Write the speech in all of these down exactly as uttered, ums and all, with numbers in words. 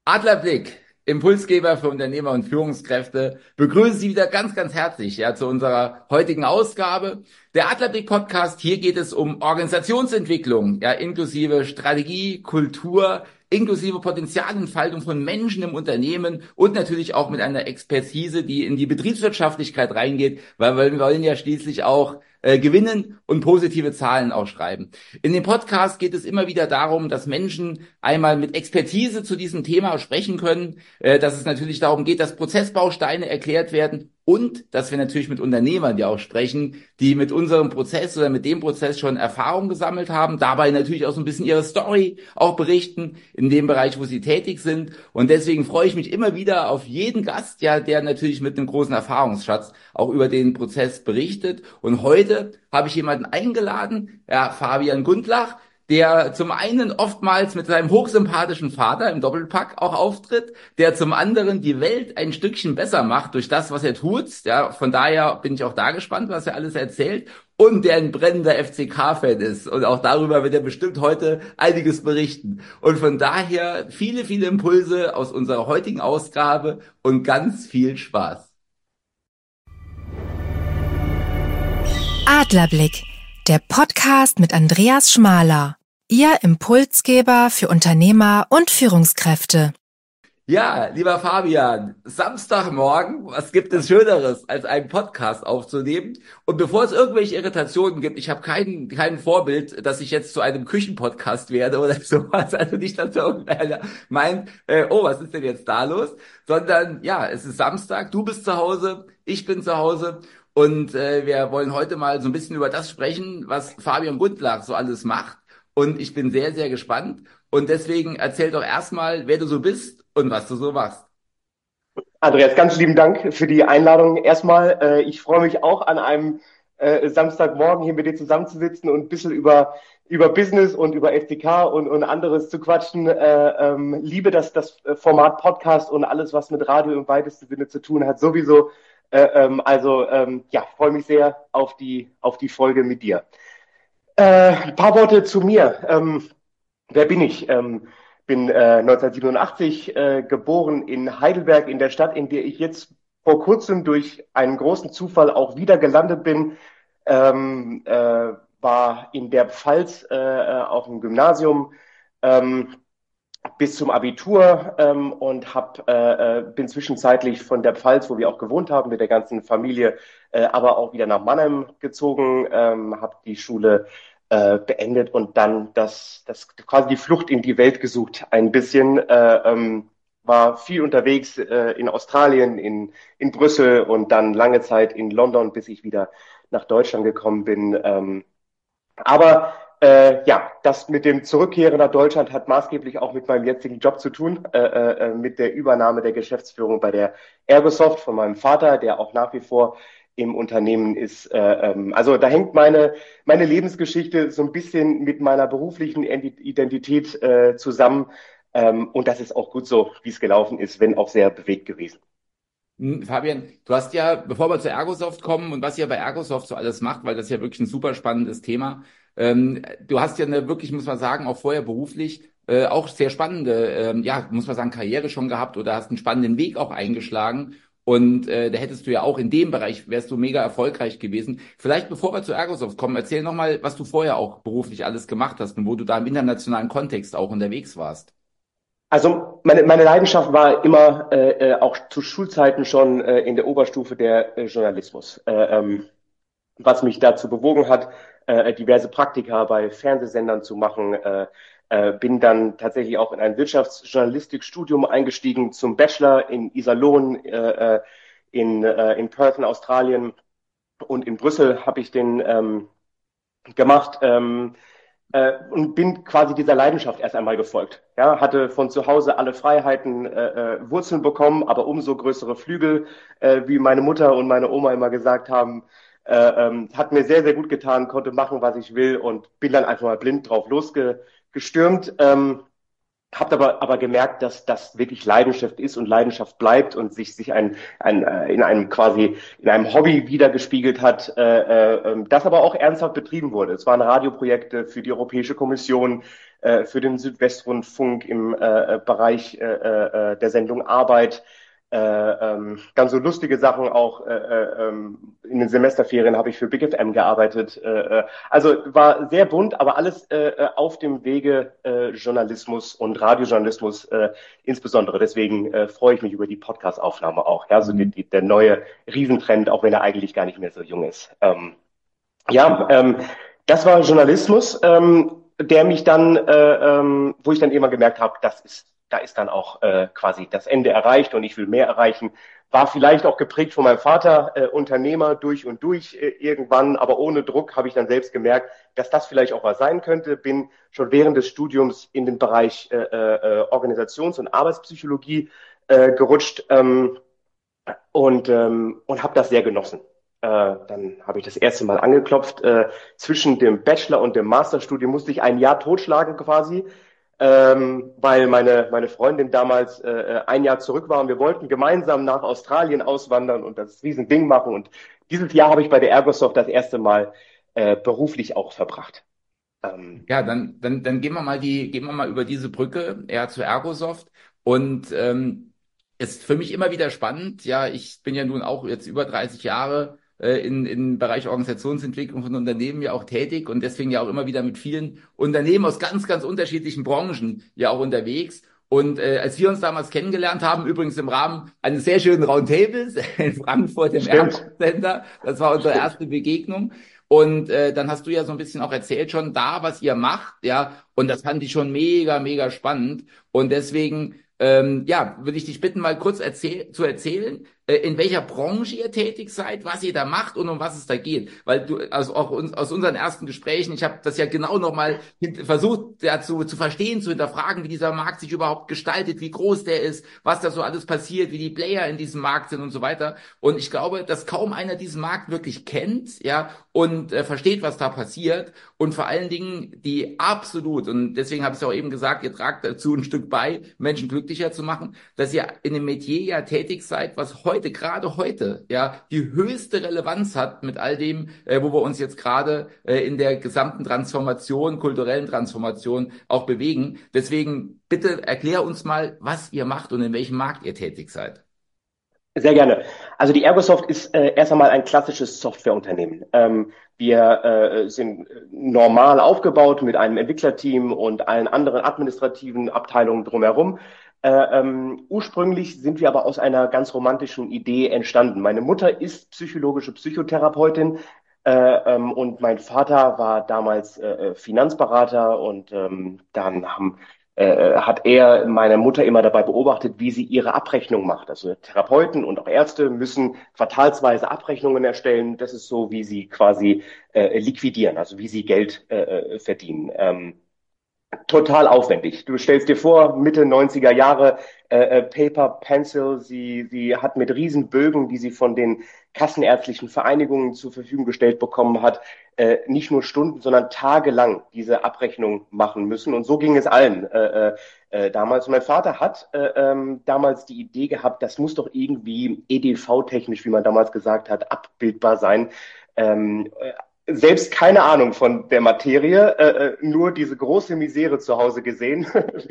Adlerblick, Impulsgeber für Unternehmer und Führungskräfte, begrüße Sie wieder ganz, ganz herzlich ja, zu unserer heutigen Ausgabe. Der Adlerblick Podcast, hier geht es um Organisationsentwicklung, ja, inklusive Strategie, Kultur, inklusive Potenzialentfaltung von Menschen im Unternehmen und natürlich auch mit einer Expertise, die in die Betriebswirtschaftlichkeit reingeht, weil wir wollen ja schließlich auch äh, gewinnen und positive Zahlen auch schreiben. In dem Podcast geht es immer wieder darum, dass Menschen einmal mit Expertise zu diesem Thema sprechen können, äh, dass es natürlich darum geht, dass Prozessbausteine erklärt werden und dass wir natürlich mit Unternehmern ja auch sprechen, die mit unserem Prozess oder mit dem Prozess schon Erfahrung gesammelt haben, dabei natürlich auch so ein bisschen ihre Story auch berichten in dem Bereich, wo sie tätig sind. Und deswegen freue ich mich immer wieder auf jeden Gast, ja, der natürlich mit einem großen Erfahrungsschatz auch über den Prozess berichtet. Und heute habe ich jemanden eingeladen, ja, Fabian Gundlach, der zum einen oftmals mit seinem hochsympathischen Vater im Doppelpack auch auftritt, der zum anderen die Welt ein Stückchen besser macht durch das, was er tut. Ja, von daher bin ich auch da gespannt, was er alles erzählt. Und der ein brennender F C K-Fan ist. Und auch darüber wird er bestimmt heute einiges berichten. Und von daher viele, viele Impulse aus unserer heutigen Ausgabe und ganz viel Spaß. Adlerblick, der Podcast mit Andreas Schmaler. Ihr Impulsgeber für Unternehmer und Führungskräfte. Ja, lieber Fabian, Samstagmorgen, was gibt es Schöneres, als einen Podcast aufzunehmen? Und bevor es irgendwelche Irritationen gibt, ich habe kein, kein Vorbild, dass ich jetzt zu einem Küchenpodcast werde oder sowas, also nicht, dass irgendeiner meint, äh, oh, was ist denn jetzt da los? Sondern ja, es ist Samstag, du bist zu Hause, ich bin zu Hause. Und äh, wir wollen heute mal so ein bisschen über das sprechen, was Fabian Gundlach so alles macht. Und ich bin sehr, sehr gespannt. Und deswegen erzähl doch erstmal, wer du so bist und was du so machst. Andreas, ganz lieben Dank für die Einladung. Erstmal, äh, ich freue mich auch an einem äh, Samstagmorgen hier mit dir zusammenzusitzen und ein bisschen über über Business und über F C K und, und anderes zu quatschen. Äh, ähm, liebe das, das Format Podcast und alles, was mit Radio im weitesten Sinne zu tun hat, sowieso. Äh, ähm, also ähm, ja, freue mich sehr auf die auf die Folge mit dir. Äh, ein paar Worte zu mir. Ähm, wer bin ich? Ähm, bin äh, neunzehnhundertsiebenundachtzig äh, geboren in Heidelberg, in der Stadt, in der ich jetzt vor kurzem durch einen großen Zufall auch wieder gelandet bin. Ähm, äh, war in der Pfalz äh, auf dem Gymnasium ähm, bis zum Abitur ähm, und hab, äh, bin zwischenzeitlich von der Pfalz, wo wir auch gewohnt haben, mit der ganzen Familie, äh, aber auch wieder nach Mannheim gezogen, ähm, habe die Schule äh, beendet und dann das, das quasi die Flucht in die Welt gesucht. Ein bisschen äh, ähm, war viel unterwegs äh, in Australien, in, in Brüssel und dann lange Zeit in London, bis ich wieder nach Deutschland gekommen bin. Ähm, aber äh, ja, das mit dem Zurückkehren nach Deutschland hat maßgeblich auch mit meinem jetzigen Job zu tun, äh, äh, mit der Übernahme der Geschäftsführung bei der Ergosoft von meinem Vater, der auch nach wie vor im Unternehmen ist. Äh, ähm, also da hängt meine meine Lebensgeschichte so ein bisschen mit meiner beruflichen Identität äh, zusammen. Ähm, und das ist auch gut so, wie es gelaufen ist, wenn auch sehr bewegt gewesen. Hm, Fabian, du hast ja, bevor wir zu Ergosoft kommen und was ihr bei Ergosoft so alles macht, weil das ja wirklich ein super spannendes Thema, ähm, du hast ja eine wirklich, muss man sagen, auch vorher beruflich äh, auch sehr spannende, ähm, ja, muss man sagen, Karriere schon gehabt oder hast einen spannenden Weg auch eingeschlagen. Und äh, da hättest du ja auch in dem Bereich, wärst du mega erfolgreich gewesen. Vielleicht bevor wir zu Ergosoft kommen, erzähl nochmal, was du vorher auch beruflich alles gemacht hast und wo du da im internationalen Kontext auch unterwegs warst. Also meine, meine Leidenschaft war immer äh, äh, auch zu Schulzeiten schon äh, in der Oberstufe der äh, Journalismus, äh, ähm, was mich dazu bewogen hat, äh, diverse Praktika bei Fernsehsendern zu machen. Äh, äh, bin dann tatsächlich auch in ein Wirtschaftsjournalistikstudium eingestiegen zum Bachelor in Iserlohn, äh, äh, in, äh, in Perth in Australien und in Brüssel habe ich den ähm, gemacht. Ähm, äh, und bin quasi dieser Leidenschaft erst einmal gefolgt. Ja, hatte von zu Hause alle Freiheiten, äh, äh, Wurzeln bekommen, aber umso größere Flügel, äh, wie meine Mutter und meine Oma immer gesagt haben. Äh, ähm, hat mir sehr, sehr gut getan, konnte machen, was ich will und bin dann einfach mal blind drauf losgestürmt. Ähm, Habt aber, aber gemerkt, dass das wirklich Leidenschaft ist und Leidenschaft bleibt und sich, sich ein, ein, äh, in einem quasi, in einem Hobby wiedergespiegelt hat, äh, äh, das aber auch ernsthaft betrieben wurde. Es waren Radioprojekte für die Europäische Kommission, äh, für den Südwestrundfunk im äh, Bereich äh, äh, der Sendung Arbeit. Äh, ähm, ganz so lustige Sachen auch. Äh, äh, ähm, in den Semesterferien habe ich für Big F M gearbeitet. Äh, äh, also war sehr bunt, aber alles äh, äh, auf dem Wege äh, Journalismus und Radiojournalismus äh, insbesondere. Deswegen äh, freue ich mich über die Podcast-Aufnahme auch. Ja, so die, Mhm. die, der neue Riesentrend, auch wenn er eigentlich gar nicht mehr so jung ist. Ähm, ja, ähm, das war Journalismus, ähm, der mich dann, äh, ähm, wo ich dann immer gemerkt habe, das ist, da ist dann auch äh, quasi das Ende erreicht und ich will mehr erreichen. War vielleicht auch geprägt von meinem Vater, äh, Unternehmer durch und durch äh, irgendwann, aber ohne Druck habe ich dann selbst gemerkt, dass das vielleicht auch was sein könnte. Bin schon während des Studiums in den Bereich äh, äh, Organisations- und Arbeitspsychologie äh, gerutscht. Ähm, und, ähm, und habe das sehr genossen. Äh, dann habe ich das erste Mal angeklopft. Äh, zwischen dem Bachelor und dem Masterstudium musste ich ein Jahr totschlagen quasi, ähm, weil meine, meine Freundin damals äh, ein Jahr zurück war und wir wollten gemeinsam nach Australien auswandern und das Riesending machen. Und dieses Jahr habe ich bei der Ergosoft das erste Mal äh, beruflich auch verbracht. Ähm, Ja, dann, dann, dann gehen wir mal die, gehen wir mal über diese Brücke, ja, zu Ergosoft. Und ähm, ist für mich immer wieder spannend. Ja, ich bin ja nun auch jetzt über dreißig Jahre äh, in, im Bereich Organisationsentwicklung von Unternehmen ja auch tätig und deswegen ja auch immer wieder mit vielen Unternehmen aus ganz, ganz unterschiedlichen Branchen ja auch unterwegs. Und äh, als wir uns damals kennengelernt haben, übrigens im Rahmen eines sehr schönen Roundtables in Frankfurt im Ergo stimmt. Center, das war unsere erste Begegnung. Und äh, dann hast du ja so ein bisschen auch erzählt schon da, was ihr macht, ja. Und das fand ich schon mega, mega spannend. Und deswegen, ähm, ja, würde ich dich bitten, mal kurz erzähl zu erzählen, äh, in welcher Branche ihr tätig seid, was ihr da macht und um was es da geht. Weil du, also auch uns, aus unseren ersten Gesprächen, ich habe das ja genau nochmal versucht, ja, zu, zu verstehen, zu hinterfragen, wie dieser Markt sich überhaupt gestaltet, wie groß der ist, was da so alles passiert, wie die Player in diesem Markt sind und so weiter. Und ich glaube, dass kaum einer diesen Markt wirklich kennt, ja, und äh, versteht, was da passiert und vor allen Dingen die absolut, und deswegen habe ich es auch eben gesagt, ihr tragt dazu ein Stück bei, Menschen glücklicher zu machen, dass ihr in einem Metier ja tätig seid, was heute, gerade heute, ja, die höchste Relevanz hat mit all dem, äh, wo wir uns jetzt gerade äh, in der gesamten Transformation, kulturellen Transformation auch bewegen. Deswegen bitte erklär uns mal, was ihr macht und in welchem Markt ihr tätig seid. Sehr gerne. Also die Ergosoft ist äh, erst einmal ein klassisches Softwareunternehmen. Ähm, wir äh, sind normal aufgebaut mit einem Entwicklerteam und allen anderen administrativen Abteilungen drumherum. Äh, ähm, ursprünglich sind wir aber aus einer ganz romantischen Idee entstanden. Meine Mutter ist psychologische Psychotherapeutin äh, ähm, und mein Vater war damals äh, Finanzberater und ähm, dann haben äh, hat er meine Mutter immer dabei beobachtet, wie sie ihre Abrechnung macht. Also Therapeuten und auch Ärzte müssen quartalsweise Abrechnungen erstellen. Das ist so, wie sie quasi äh, liquidieren, also wie sie Geld äh, verdienen. Ähm, total aufwendig. Du stellst dir vor, Mitte neunziger Jahre, äh, äh, Paper, Pencil, sie, sie hat mit Riesenbögen, die sie von den kassenärztlichen Vereinigungen zur Verfügung gestellt bekommen hat, äh, nicht nur Stunden, sondern tagelang diese Abrechnung machen müssen. Und so ging es allen äh, äh, damals. Und mein Vater hat äh, ähm, damals die Idee gehabt, das muss doch irgendwie E D V-technisch, wie man damals gesagt hat, abbildbar sein. Ähm, selbst keine Ahnung von der Materie, äh, äh, nur diese große Misere zu Hause gesehen.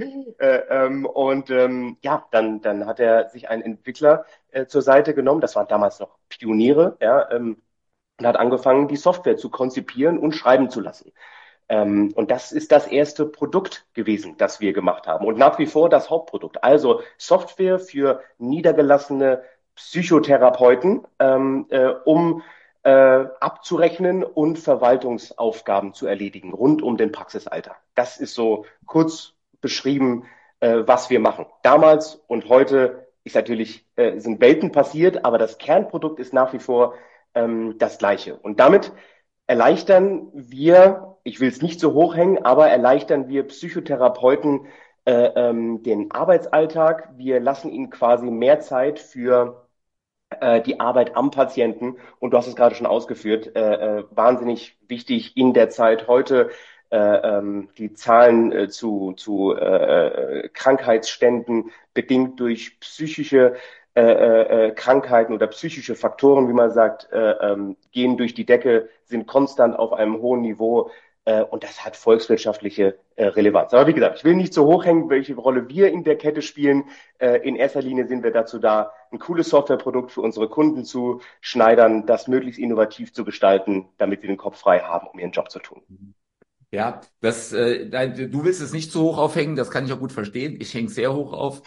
äh, ähm, und ähm, ja, dann, dann hat er sich einen Entwickler äh, zur Seite genommen. Das waren damals noch Pioniere, ja, ähm, und hat angefangen, die Software zu konzipieren und schreiben zu lassen. Ähm, und das ist das erste Produkt gewesen, das wir gemacht haben. Und nach wie vor das Hauptprodukt. Also Software für niedergelassene Psychotherapeuten, ähm, äh, um äh, abzurechnen und Verwaltungsaufgaben zu erledigen rund um den Praxisalltag. Das ist so kurz beschrieben, äh, was wir machen. Damals und heute ist natürlich, äh, sind Welten passiert, aber das Kernprodukt ist nach wie vor ähm, das Gleiche. Und damit erleichtern wir, ich will es nicht so hochhängen, aber erleichtern wir Psychotherapeuten äh, ähm, den Arbeitsalltag. Wir lassen ihnen quasi mehr Zeit für äh, die Arbeit am Patienten. Und du hast es gerade schon ausgeführt, äh, äh, wahnsinnig wichtig in der Zeit heute. äh, ähm, die Zahlen äh, zu, zu äh, Krankheitsständen bedingt durch psychische äh, äh, Krankheiten oder psychische Faktoren, wie man sagt, äh, ähm, gehen durch die Decke, sind konstant auf einem hohen Niveau. Äh, und das hat volkswirtschaftliche äh, Relevanz. Aber wie gesagt, ich will nicht so hoch hängen, welche Rolle wir in der Kette spielen. Äh, in erster Linie sind wir dazu da, ein cooles Softwareprodukt für unsere Kunden zu schneidern, das möglichst innovativ zu gestalten, damit sie den Kopf frei haben, um ihren Job zu tun. Ja, das, äh, nein, du willst es nicht zu hoch aufhängen, das kann ich auch gut verstehen. Ich hänge sehr hoch auf.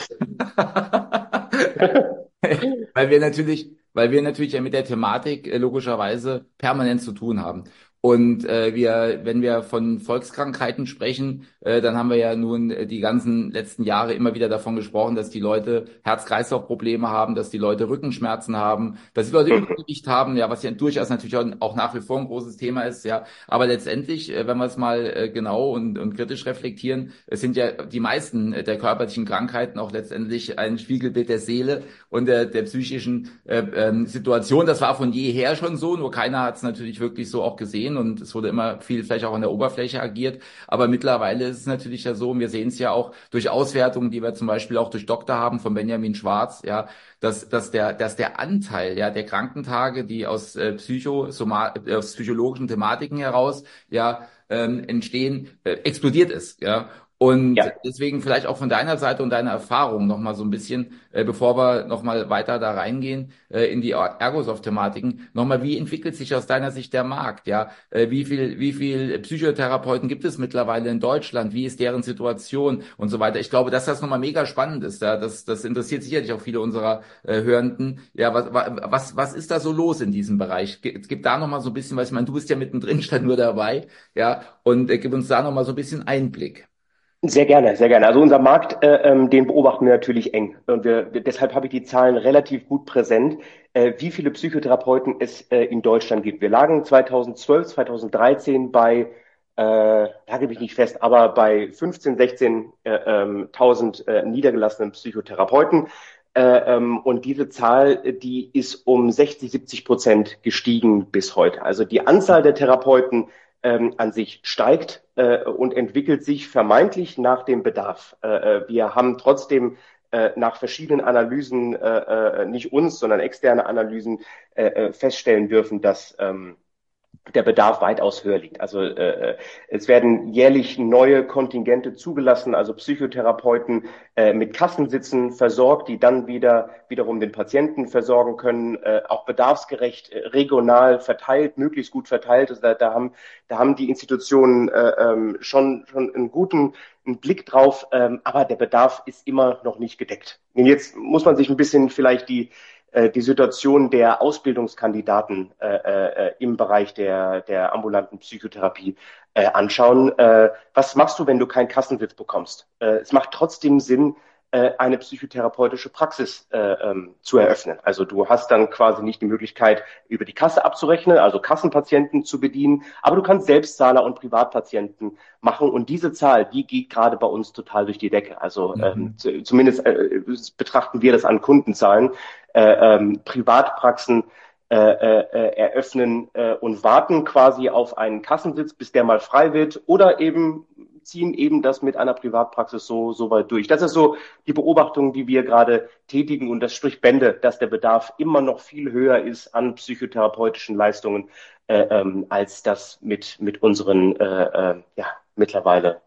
Weil wir natürlich, weil wir natürlich ja mit der Thematik äh, logischerweise permanent zu tun haben. Und äh, wir, wenn wir von Volkskrankheiten sprechen, äh, dann haben wir ja nun äh, die ganzen letzten Jahre immer wieder davon gesprochen, dass die Leute Herz-Kreislauf-Probleme haben, dass die Leute Rückenschmerzen haben, dass die Leute Übergewicht haben, ja, was ja durchaus natürlich auch, auch nach wie vor ein großes Thema ist, ja. Aber letztendlich, äh, wenn wir es mal äh, genau und, und kritisch reflektieren, es sind ja die meisten äh, der körperlichen Krankheiten auch letztendlich ein Spiegelbild der Seele und der, der psychischen äh, ähm, Situation. Das war von jeher schon so, nur keiner hat es natürlich wirklich so auch gesehen und es wurde immer viel vielleicht auch an der Oberfläche agiert. Aber mittlerweile ist es natürlich ja so, und wir sehen es ja auch durch Auswertungen, die wir zum Beispiel auch durch Doktor haben von Benjamin Schwarz, ja, dass, dass der, dass der Anteil, ja, der Krankentage, die aus äh, Psychosoma äh, aus psychologischen Thematiken heraus, ja, ähm, entstehen, äh, explodiert ist, ja. Und Ja. deswegen vielleicht auch von deiner Seite und deiner Erfahrung nochmal so ein bisschen, äh, bevor wir nochmal weiter da reingehen, äh, in die Ergosoft-Thematiken, nochmal, wie entwickelt sich aus deiner Sicht der Markt, ja? Äh, wie viel, wie viel Psychotherapeuten gibt es mittlerweile in Deutschland? Wie ist deren Situation und so weiter? Ich glaube, dass das nochmal mega spannend ist, ja? Das, das interessiert sicherlich auch viele unserer äh, Hörenden. Ja, was, was, was ist da so los in diesem Bereich? Es gibt da nochmal so ein bisschen, was ich meine, du bist ja mittendrin, statt nur dabei, ja? Und äh, gib uns da nochmal so ein bisschen Einblick. Sehr gerne, sehr gerne. Also unser Markt, äh, ähm, den beobachten wir natürlich eng. Und wir, deshalb habe ich die Zahlen relativ gut präsent, äh, wie viele Psychotherapeuten es äh, in Deutschland gibt. Wir lagen zweitausendzwölf, zweitausenddreizehn bei, äh, lage mich nicht fest, aber bei fünfzehn, sechzehntausend äh, ähm, tausend, äh, niedergelassenen Psychotherapeuten. Äh, ähm, und diese Zahl, die ist um sechzig, siebzig Prozent gestiegen bis heute. Also die Anzahl der Therapeuten ähm, an sich steigt äh, und entwickelt sich vermeintlich nach dem Bedarf. Äh, wir haben trotzdem äh, nach verschiedenen Analysen, äh, äh, nicht uns, sondern externe Analysen, äh, feststellen dürfen, dass ähm, der Bedarf weitaus höher liegt. Also äh, es werden jährlich neue Kontingente zugelassen, also Psychotherapeuten äh, mit Kassensitzen versorgt, die dann wieder wiederum den Patienten versorgen können, äh, auch bedarfsgerecht, äh, regional verteilt, möglichst gut verteilt. Also da, da haben da haben die Institutionen äh, ähm, schon schon einen guten einen Blick drauf, ähm, aber der Bedarf ist immer noch nicht gedeckt. Und jetzt muss man sich ein bisschen vielleicht die die Situation der Ausbildungskandidaten äh, äh, im Bereich der, der ambulanten Psychotherapie äh, anschauen. Äh, was machst du, wenn du keinen Kassensitz bekommst? Äh, es macht trotzdem Sinn, äh, eine psychotherapeutische Praxis äh, ähm, zu eröffnen. Also du hast dann quasi nicht die Möglichkeit, über die Kasse abzurechnen, also Kassenpatienten zu bedienen, aber du kannst Selbstzahler und Privatpatienten machen und diese Zahl, die geht gerade bei uns total durch die Decke. Also Mhm. ähm, zu, zumindest äh, betrachten wir das an Kundenzahlen. Äh, ähm, Privatpraxen äh, äh, eröffnen äh, und warten quasi auf einen Kassensitz, bis der mal frei wird, oder eben ziehen eben das mit einer Privatpraxis so so weit durch. Das ist so die Beobachtung, die wir gerade tätigen, und das spricht Bände, dass der Bedarf immer noch viel höher ist an psychotherapeutischen Leistungen, äh, ähm, als das mit mit unseren äh, äh, ja mittlerweile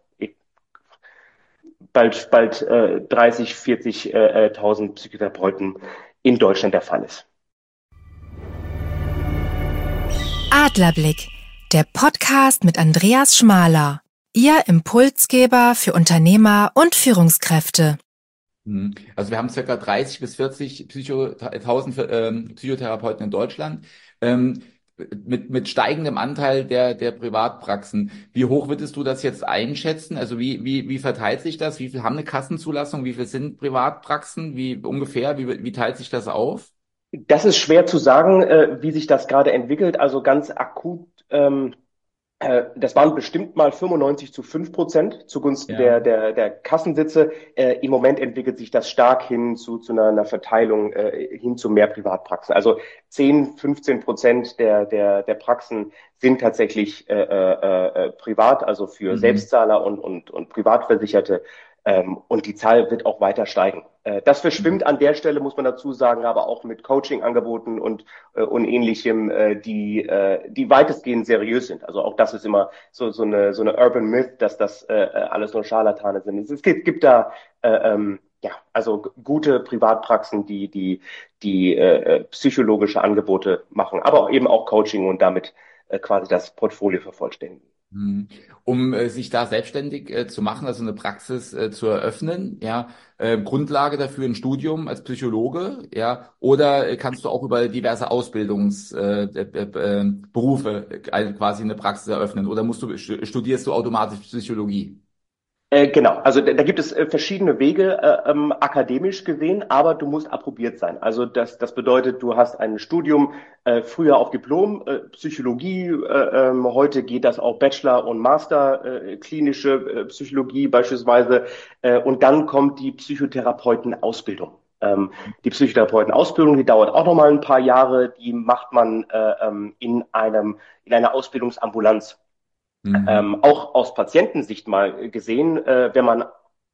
bald bald äh, dreißig, vierzigtausend Psychotherapeuten in Deutschland der Fall ist. Adlerblick, der Podcast mit Andreas Schmaler. Ihr Impulsgeber für Unternehmer und Führungskräfte. Also wir haben circa dreißig bis vierzig Psychotausend ähm, Psychotherapeuten in Deutschland. Ähm, mit, mit steigendem Anteil der, der Privatpraxen. Wie hoch würdest du das jetzt einschätzen? Also wie, wie, wie verteilt sich das? Wie viel haben eine Kassenzulassung? Wie viel sind Privatpraxen? Wie ungefähr? Wie, wie teilt sich das auf? Das ist schwer zu sagen, äh, wie sich das gerade entwickelt. Also ganz akut ähm, Äh, Das waren bestimmt mal fünfundneunzig zu fünf Prozent zugunsten Ja. der, der, der Kassensitze. Äh, Im Moment entwickelt sich das stark hin zu, zu einer, einer Verteilung, äh, hin zu mehr Privatpraxen. Also zehn, fünfzehn Prozent der, der, der Praxen sind tatsächlich äh, äh, äh, privat, also für Mhm. Selbstzahler und, und, und Privatversicherte. Ähm, und die Zahl wird auch weiter steigen. Äh, das verschwimmt an der Stelle, muss man dazu sagen, aber auch mit Coaching-Angeboten und äh, und ähnlichem, äh, die, äh, die weitestgehend seriös sind. Also auch das ist immer so, so eine, so eine Urban Myth, dass das äh, alles nur Scharlatane sind. Es gibt, gibt da äh, ähm, ja, also gute Privatpraxen, die, die, die äh, psychologische Angebote machen, aber auch eben auch Coaching und damit äh, quasi das Portfolio vervollständigen. Mhm. Um äh, sich da selbstständig äh, zu machen, also eine Praxis äh, zu eröffnen, ja, äh, Grundlage dafür ein Studium als Psychologe, ja, oder äh, kannst du auch über diverse Ausbildungsberufe äh, äh, äh, Berufe, äh, quasi eine Praxis eröffnen, oder musst du stu- studierst du automatisch Psychologie? Äh, genau, also da, da gibt es äh, verschiedene Wege, äh, ähm, akademisch gesehen, aber du musst approbiert sein. Also das, das bedeutet, du hast ein Studium, äh, früher auf Diplom, äh, Psychologie, äh, ähm, heute geht das auch Bachelor und Master, äh, klinische äh, Psychologie beispielsweise, äh, und dann kommt die Psychotherapeutenausbildung. Ähm, die Psychotherapeutenausbildung, die dauert auch nochmal ein paar Jahre, die macht man äh, ähm, in einem, in einer Ausbildungsambulanz. Mhm. Ähm, auch aus Patientensicht mal gesehen, äh, wenn man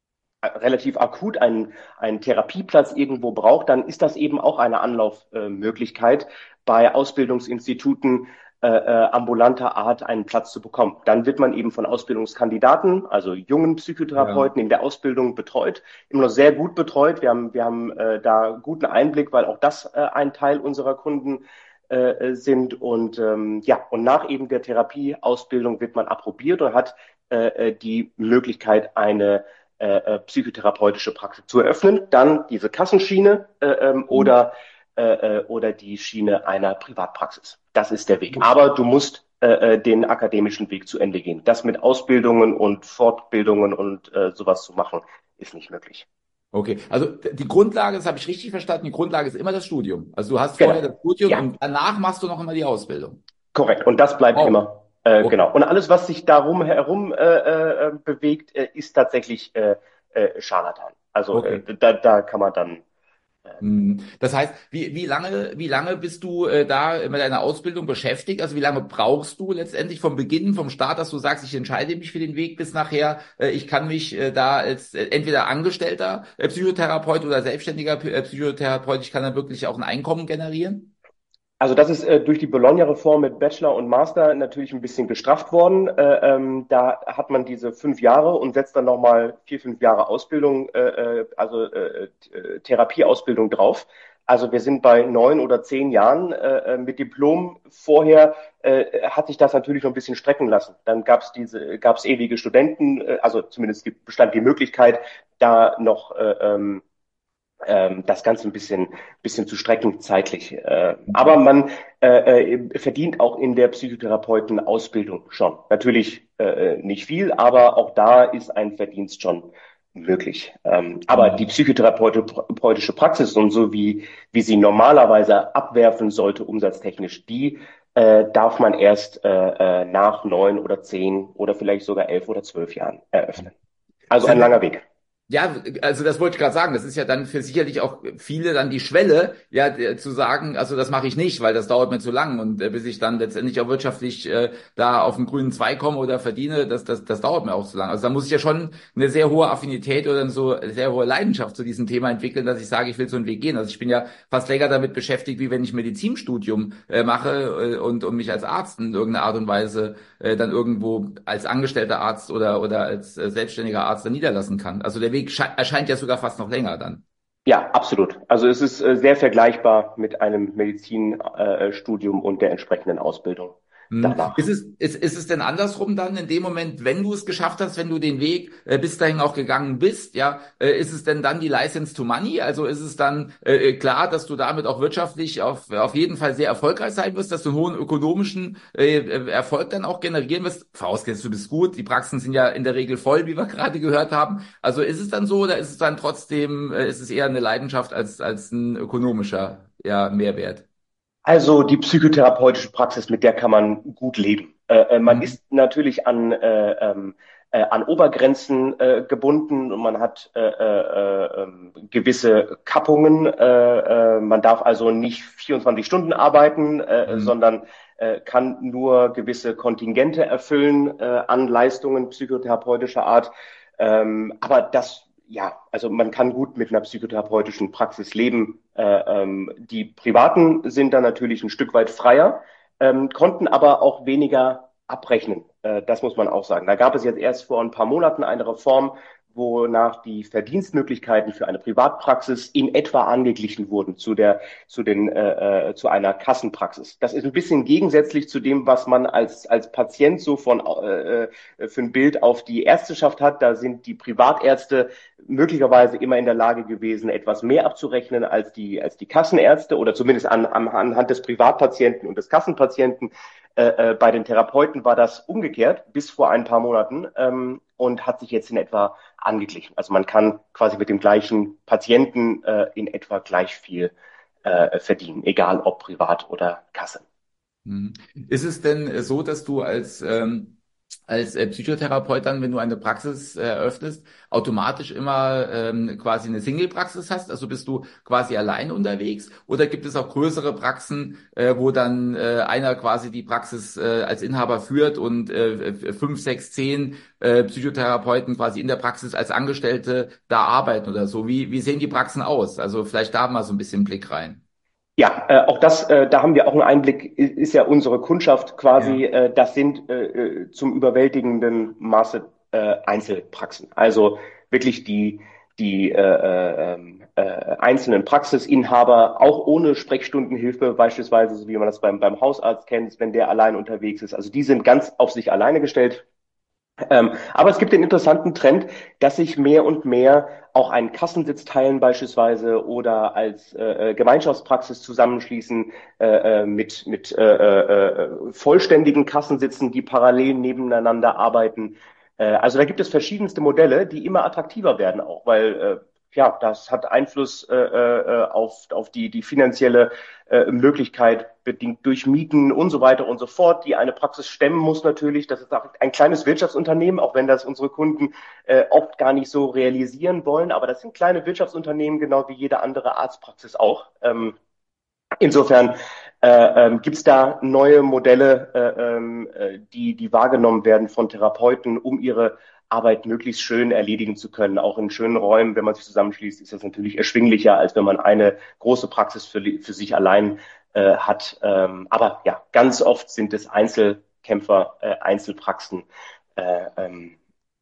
relativ akut einen, einen Therapieplatz irgendwo braucht, dann ist das eben auch eine Anlaufmöglichkeit, bei Ausbildungsinstituten äh, äh, ambulanter Art einen Platz zu bekommen. Dann wird man eben von Ausbildungskandidaten, also jungen Ja. Psychotherapeuten in der Ausbildung betreut, immer noch sehr gut betreut. Wir haben, wir haben äh, da guten Einblick, weil auch das äh, ein Teil unserer Kunden äh, sind. Und ähm, ja, und nach eben der Therapieausbildung wird man approbiert und hat äh, äh, die Möglichkeit, eine äh, äh, psychotherapeutische Praxis zu eröffnen, dann diese Kassenschiene äh, ähm, Mhm. oder, äh, äh, oder die Schiene einer Privatpraxis. Das ist der Weg. Aber du musst äh, äh, den akademischen Weg zu Ende gehen. Das mit Ausbildungen und Fortbildungen und äh, sowas zu machen, ist nicht möglich. Okay, also d- die Grundlage, das habe ich richtig verstanden, die Grundlage ist immer das Studium. Also du hast vorher das Genau. Studium Ja, und danach machst du noch immer die Ausbildung. korrekt. Und das bleibt Oh, immer. Äh, okay. genau. Und alles, was sich darum herum äh, äh, bewegt, äh, ist tatsächlich äh, äh, Scharlatan. Also äh, Okay. da, da kann man dann äh, Hm. Das heißt, wie, wie lange, wie lange bist du äh, da mit deiner Ausbildung beschäftigt? Also wie lange brauchst du letztendlich vom Beginn, vom Start, dass du sagst, ich entscheide mich für den Weg bis nachher, äh, ich kann mich äh, da als äh, entweder angestellter äh, Psychotherapeut oder selbstständiger äh, Psychotherapeut, ich kann dann wirklich auch ein Einkommen generieren? Also das ist äh, durch die Bologna-Reform mit Bachelor und Master natürlich ein bisschen gestrafft worden. Äh, ähm, da hat man diese fünf Jahre und setzt dann nochmal vier, fünf Jahre Ausbildung, äh, äh, also äh, äh, Therapieausbildung drauf. Also wir sind bei neun oder zehn Jahren äh, äh, mit Diplom. Vorher äh, hat sich das natürlich noch ein bisschen strecken lassen. Dann gab es diese, gab es ewige Studenten, äh, also zumindest gibt- bestand die Möglichkeit, da noch äh, ähm, ähm, das Ganze ein bisschen, bisschen zu strecken zeitlich. Äh, aber man äh, äh, verdient auch in der Psychotherapeutenausbildung schon. Natürlich äh, nicht viel, aber auch da ist ein Verdienst schon möglich. Ähm, aber die Mhm. psychotherapeutische Praxis und so wie, wie sie normalerweise abwerfen sollte, umsatztechnisch, die äh, darf man erst äh, äh, nach neun oder zehn oder vielleicht sogar elf oder zwölf Jahren eröffnen. Also ein Sind langer denn Weg. Ja, also das wollte ich gerade sagen. Das ist ja dann für sicherlich auch viele dann die Schwelle, ja, der- zu sagen, also das mache ich nicht, weil das dauert mir zu lang und äh, bis ich dann letztendlich auch wirtschaftlich äh, da auf den grünen Zweig komme oder verdiene, das, das, das dauert mir auch zu lang. Also da muss ich ja schon eine sehr hohe Affinität oder so eine sehr hohe Leidenschaft zu diesem Thema entwickeln, dass ich sage, ich will so einen Weg gehen. Also ich bin ja fast länger damit beschäftigt, wie wenn ich Medizinstudium äh, mache äh, und, und mich als Arzt in irgendeiner Art und Weise äh, dann irgendwo als angestellter Arzt oder oder als äh, selbstständiger Arzt dann niederlassen kann. Also der Weg sche- erscheint ja sogar fast noch länger dann. Ja, absolut. Also es ist äh, sehr vergleichbar mit einem Medizinstudium äh, Studium und der entsprechenden Ausbildung Hm. Ist danach. es, ist, ist es denn andersrum dann in dem Moment, wenn du es geschafft hast, wenn du den Weg äh, bis dahin auch gegangen bist, ja, äh, ist es denn dann die License to Money? Also ist es dann äh, äh, klar, dass du damit auch wirtschaftlich auf, auf jeden Fall sehr erfolgreich sein wirst, dass du einen hohen ökonomischen äh, äh, Erfolg dann auch generieren wirst? Vorausgesetzt, du bist gut. Die Praxen sind ja in der Regel voll, wie wir gerade gehört haben. Also ist es dann so oder ist es dann trotzdem, äh, ist es eher eine Leidenschaft als, als ein ökonomischer, ja, Mehrwert? Also die psychotherapeutische Praxis, mit der kann man gut leben. Äh, man Mhm. ist natürlich an, äh, ähm, äh, an Obergrenzen äh, gebunden und man hat äh, äh, äh, gewisse Kappungen. Äh, äh, man darf also nicht vierundzwanzig Stunden arbeiten, äh, Mhm. sondern äh, kann nur gewisse Kontingente erfüllen äh, an Leistungen psychotherapeutischer Art. Ähm, aber das, ja, also man kann gut mit einer psychotherapeutischen Praxis leben. Äh, ähm, die Privaten sind da natürlich ein Stück weit freier, ähm, konnten aber auch weniger abrechnen. Äh, das muss man auch sagen. Da gab es jetzt erst vor ein paar Monaten eine Reform, wonach die Verdienstmöglichkeiten für eine Privatpraxis in etwa angeglichen wurden zu der, zu den, äh, äh, zu einer Kassenpraxis. Das ist ein bisschen gegensätzlich zu dem, was man als, als Patient so von, äh, für ein Bild auf die Ärzteschaft hat. Da sind die Privatärzte möglicherweise immer in der Lage gewesen, etwas mehr abzurechnen als die, als die Kassenärzte oder zumindest an, an, anhand des Privatpatienten und des Kassenpatienten. Äh, äh, bei den Therapeuten war das umgekehrt bis vor ein paar Monaten ähm, und hat sich jetzt in etwa angeglichen. Also man kann quasi mit dem gleichen Patienten äh, in etwa gleich viel äh, verdienen, egal ob privat oder Kasse. Mhm. Ist es denn äh, so, dass du als, ähm, als äh, Psychotherapeut dann, wenn du eine Praxis äh, eröffnest, automatisch immer ähm, quasi eine Single-Praxis hast? Also bist du quasi allein unterwegs? Oder gibt es auch größere Praxen, äh, wo dann äh, einer quasi die Praxis äh, als Inhaber führt und äh, fünf, sechs, zehn äh, Psychotherapeuten quasi in der Praxis als Angestellte da arbeiten oder so? Wie, wie sehen die Praxen aus? Also vielleicht da mal so ein bisschen Blick rein. Ja, äh, auch das, äh, da haben wir auch einen Einblick, i- ist ja unsere Kundschaft quasi, Ja. äh, das sind äh, äh, zum überwältigenden Maße äh, Einzelpraxen. Also wirklich die, die äh, äh, ähm, äh, einzelnen Praxisinhaber, auch ohne Sprechstundenhilfe beispielsweise, so wie man das beim, beim Hausarzt kennt, wenn der allein unterwegs ist. Also die sind ganz auf sich alleine gestellt. Ähm, aber es gibt den interessanten Trend, dass sich mehr und mehr auch einen Kassensitz teilen beispielsweise oder als äh, äh, Gemeinschaftspraxis zusammenschließen äh, äh, mit, mit äh, äh, äh, vollständigen Kassensitzen, die parallel nebeneinander arbeiten. Äh, also da gibt es verschiedenste Modelle, die immer attraktiver werden auch, weil äh, ja, das hat Einfluss äh, äh, auf, auf die, die finanzielle äh, Möglichkeit, bedingt durch Mieten und so weiter und so fort, die eine Praxis stemmen muss natürlich. Das ist auch ein kleines Wirtschaftsunternehmen, auch wenn das unsere Kunden äh, oft gar nicht so realisieren wollen. Aber das sind kleine Wirtschaftsunternehmen, genau wie jede andere Arztpraxis auch. Ähm, insofern äh, ähm, gibt es da neue Modelle, äh, ähm, äh, die, die wahrgenommen werden von Therapeuten, um ihre Arbeit möglichst schön erledigen zu können. Auch in schönen Räumen, wenn man sich zusammenschließt, ist das natürlich erschwinglicher, als wenn man eine große Praxis für, für sich allein äh, hat. Ähm, aber ja, ganz oft sind es Einzelkämpfer, äh, Einzelpraxen. Äh, ähm,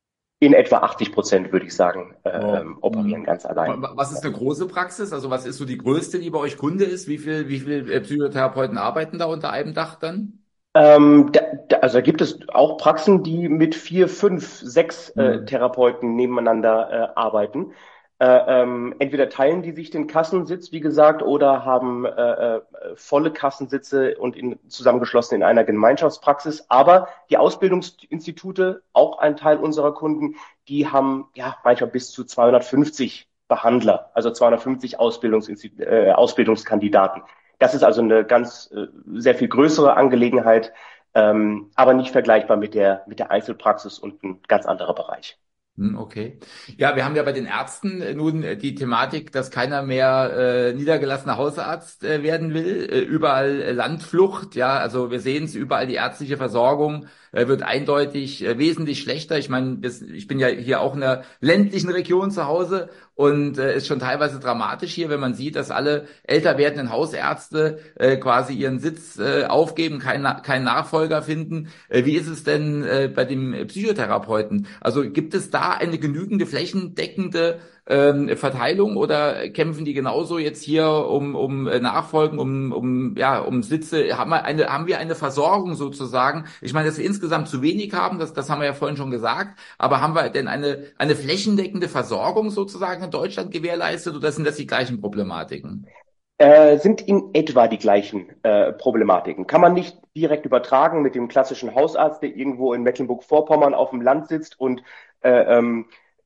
in etwa achtzig Prozent, würde ich sagen, äh, Wow. ähm, operieren Mhm. ganz allein. Wa- Was ist eine große Praxis? Also was ist so die größte, die bei euch Kunde ist? Wie viel, wie viel äh, Psychotherapeuten arbeiten da unter einem Dach dann? Ähm, da, da, also da gibt es auch Praxen, die mit vier, fünf, sechs äh, Mhm. Therapeuten nebeneinander äh, arbeiten. Äh, ähm, entweder teilen die sich den Kassensitz, wie gesagt, oder haben äh, äh, volle Kassensitze und in, zusammengeschlossen in einer Gemeinschaftspraxis. Aber die Ausbildungsinstitute, auch ein Teil unserer Kunden, die haben ja manchmal bis zu zweihundertfünfzig Behandler, also zweihundertfünfzig Ausbildungsinsti- äh, Ausbildungskandidaten. Das ist also eine ganz äh, sehr viel größere Angelegenheit, ähm, aber nicht vergleichbar mit der mit der Einzelpraxis und ein ganz anderer Bereich. Hm, okay. Ja, wir haben ja bei den Ärzten äh, nun äh, die Thematik, dass keiner mehr äh, niedergelassener Hausarzt äh, werden will. Äh, überall äh, Landflucht, ja, also wir sehen es überall, die ärztliche Versorgung äh, wird eindeutig äh, wesentlich schlechter. Ich meine, das- ich bin ja hier auch in einer ländlichen Region zu Hause und äh, ist schon teilweise dramatisch hier, wenn man sieht, dass alle älter werdenden Hausärzte äh, quasi ihren Sitz äh, aufgeben, keinen Na- keinen Nachfolger finden. Äh, wie ist es denn äh, bei dem Psychotherapeuten? Also gibt es da eine genügende flächendeckende ähm, Verteilung oder kämpfen die genauso jetzt hier um, um äh, Nachfolgen, um, um, ja, um Sitze? Haben wir eine, haben wir eine Versorgung sozusagen? Ich meine, dass wir insgesamt zu wenig haben, das, das haben wir ja vorhin schon gesagt, aber haben wir denn eine, eine flächendeckende Versorgung sozusagen in Deutschland gewährleistet oder sind das die gleichen Problematiken? Äh, sind in etwa die gleichen äh, Problematiken. Kann man nicht direkt übertragen mit dem klassischen Hausarzt, der irgendwo in Mecklenburg-Vorpommern auf dem Land sitzt und äh, ähm,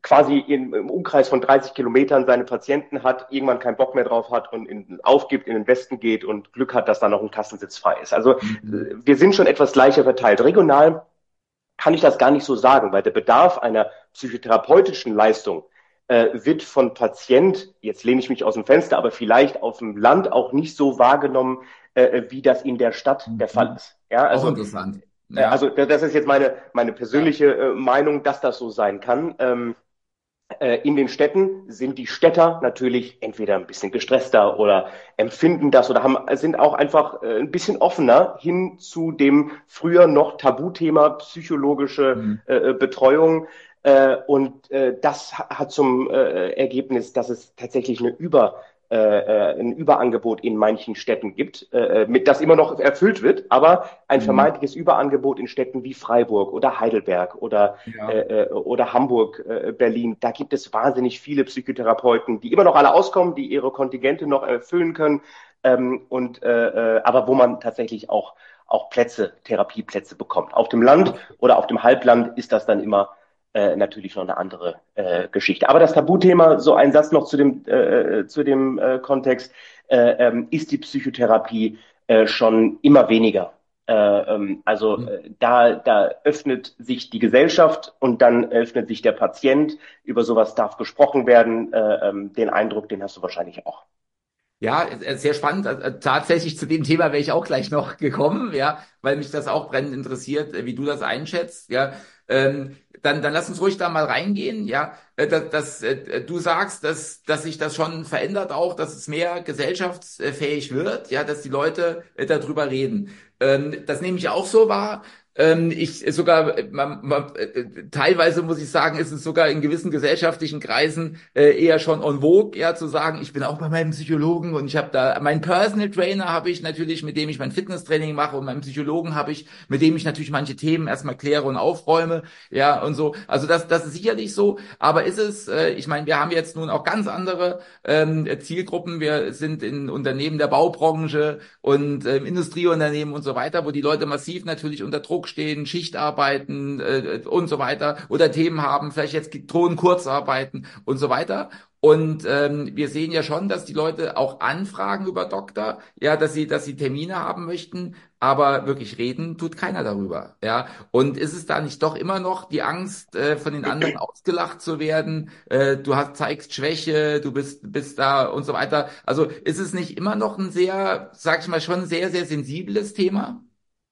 quasi in, im Umkreis von dreißig Kilometern seine Patienten hat, irgendwann keinen Bock mehr drauf hat und in, aufgibt, in den Westen geht und Glück hat, dass da noch ein Kassensitz frei ist. Also Mhm. wir sind schon etwas gleicher verteilt. Regional kann ich das gar nicht so sagen, weil der Bedarf einer psychotherapeutischen Leistung äh, wird von Patient, jetzt lehne ich mich aus dem Fenster, aber vielleicht auf dem Land auch nicht so wahrgenommen, äh, wie das in der Stadt der Fall Mhm. ist. Ja, Auch also interessant. äh, also Ja, das ist jetzt meine meine ja. persönliche äh, Meinung, dass das so sein kann. Ähm, äh, in den Städten sind die Städter natürlich entweder ein bisschen gestresster oder empfinden das oder haben, sind auch einfach äh, ein bisschen offener hin zu dem früher noch Tabuthema psychologische Mhm. äh, Betreuung. Äh, und äh, das hat zum äh, Ergebnis, dass es tatsächlich eine Über äh, äh, ein Überangebot in manchen Städten gibt, äh, mit das immer noch erfüllt wird, aber ein Mhm. vermeintliches Überangebot in Städten wie Freiburg oder Heidelberg oder äh, Ja. äh, oder Hamburg, äh, Berlin. Da gibt es wahnsinnig viele Psychotherapeuten, die immer noch alle auskommen, die ihre Kontingente noch erfüllen können, ähm, und äh, äh, aber wo man tatsächlich auch auch Plätze, Therapieplätze bekommt. Auf dem Land oder auf dem Halbland ist das dann immer äh, natürlich noch eine andere äh, Geschichte. Aber das Tabuthema, so ein Satz noch zu dem, äh, zu dem äh, Kontext, äh, ähm, ist die Psychotherapie äh, schon immer weniger. Äh, ähm, also Mhm. äh, da, da öffnet sich die Gesellschaft und dann öffnet sich der Patient. Über sowas darf gesprochen werden. Äh, ähm, den Eindruck, den hast du wahrscheinlich auch. Ja, äh, sehr spannend. Äh, Tatsächlich zu dem Thema wäre ich auch gleich noch gekommen, ja, weil mich das auch brennend interessiert, äh, wie du das einschätzt, ja. Ähm, dann, dann lass uns ruhig da mal reingehen, ja. Äh, dass, dass äh, du sagst, dass, dass sich das schon verändert auch, dass es mehr gesellschaftsfähig wird, ja, dass die Leute äh, darüber reden. Ähm, das nehme ich auch so wahr. Ähm, ich sogar, äh, man, man, äh, teilweise muss ich sagen, ist es sogar in gewissen gesellschaftlichen Kreisen äh, eher schon en vogue, ja, zu sagen, ich bin auch bei meinem Psychologen und ich habe da meinen Personal Trainer habe ich natürlich, mit dem ich mein Fitnesstraining mache und meinen Psychologen habe ich, mit dem ich natürlich manche Themen erstmal kläre und aufräume, ja, und so. Also das, das ist sicherlich so, aber ist es, äh, ich meine, wir haben jetzt nun auch ganz andere ähm, Zielgruppen. Wir sind in Unternehmen der Baubranche und äh, Industrieunternehmen und so weiter, wo die Leute massiv natürlich unter Druck stehen, Schichtarbeiten äh, und so weiter oder Themen haben, vielleicht jetzt drohen Kurzarbeiten und so weiter. Und ähm, wir sehen ja schon, dass die Leute auch anfragen über Doktor, ja, dass sie, dass sie Termine haben möchten, aber wirklich reden tut keiner darüber, ja. Und ist es da nicht doch immer noch die Angst, äh, von den anderen ausgelacht zu werden? Äh, du hast, zeigst Schwäche, du bist, bist da und so weiter. Also ist es nicht immer noch ein sehr, sag ich mal, schon sehr, sehr sensibles Thema?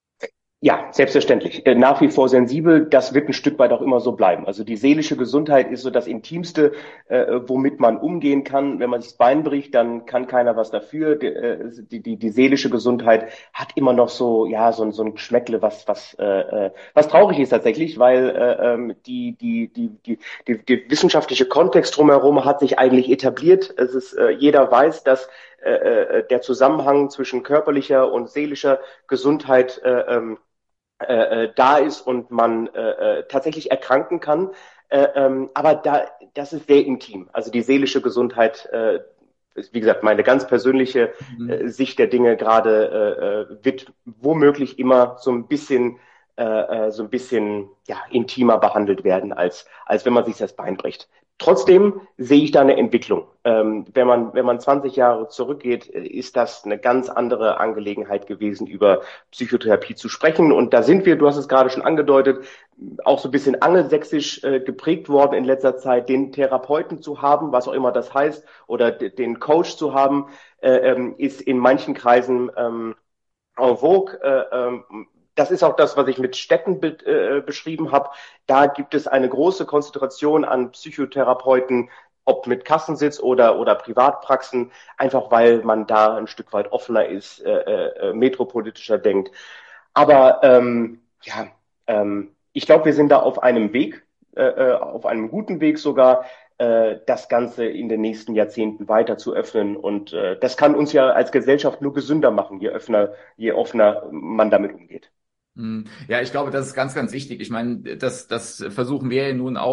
Ja, selbstverständlich. Äh, Nach wie vor sensibel. Das wird ein Stück weit auch immer so bleiben. Also die seelische Gesundheit ist so das Intimste, äh, womit man umgehen kann. Wenn man sich das Bein bricht, dann kann keiner was dafür. Die, äh, die, die, die seelische Gesundheit hat immer noch so, ja, so, ein- so ein Geschmäckle, was, was, äh, äh, was traurig ist tatsächlich, weil äh, ähm, die, die, die, die, die, die wissenschaftliche Kontext drumherum hat sich eigentlich etabliert. Es ist, äh, jeder weiß, dass äh, äh, der Zusammenhang zwischen körperlicher und seelischer Gesundheit äh, ähm, äh, äh, da ist und man äh, äh, tatsächlich erkranken kann. Äh, ähm, aber da, das ist sehr intim. Also die seelische Gesundheit äh, ist, wie gesagt, meine ganz persönliche Mhm. äh, Sicht der Dinge gerade äh, äh, wird womöglich immer so ein bisschen äh, äh, so ein bisschen ja, intimer behandelt werden, als, als wenn man sich das Bein bricht. Trotzdem sehe ich da eine Entwicklung. Ähm, wenn man, wenn man zwanzig Jahre zurückgeht, äh, ist das eine ganz andere Angelegenheit gewesen, über Psychotherapie zu sprechen. Und da sind wir, du hast es gerade schon angedeutet, auch so ein bisschen angelsächsisch äh, geprägt worden in letzter Zeit, den Therapeuten zu haben, was auch immer das heißt, oder d- den Coach zu haben, äh, ähm, ist in manchen Kreisen ähm, en vogue. Äh, ähm, das ist auch das, was ich mit Städten be äh, beschrieben habe. Da gibt es eine große Konzentration an Psychotherapeuten, ob mit Kassensitz oder, oder Privatpraxen, einfach weil man da ein Stück weit offener ist, äh, äh, metropolitischer denkt. Aber ähm, ja, ähm, ich glaube, wir sind da auf einem Weg, äh, äh, auf einem guten Weg sogar, äh, das Ganze in den nächsten Jahrzehnten weiter zu öffnen. Und äh, das kann uns ja als Gesellschaft nur gesünder machen, je offener, je offener man damit umgeht. Hm. Ja, ich glaube, das ist ganz, ganz wichtig. Ich meine, das, das versuchen wir ja nun auch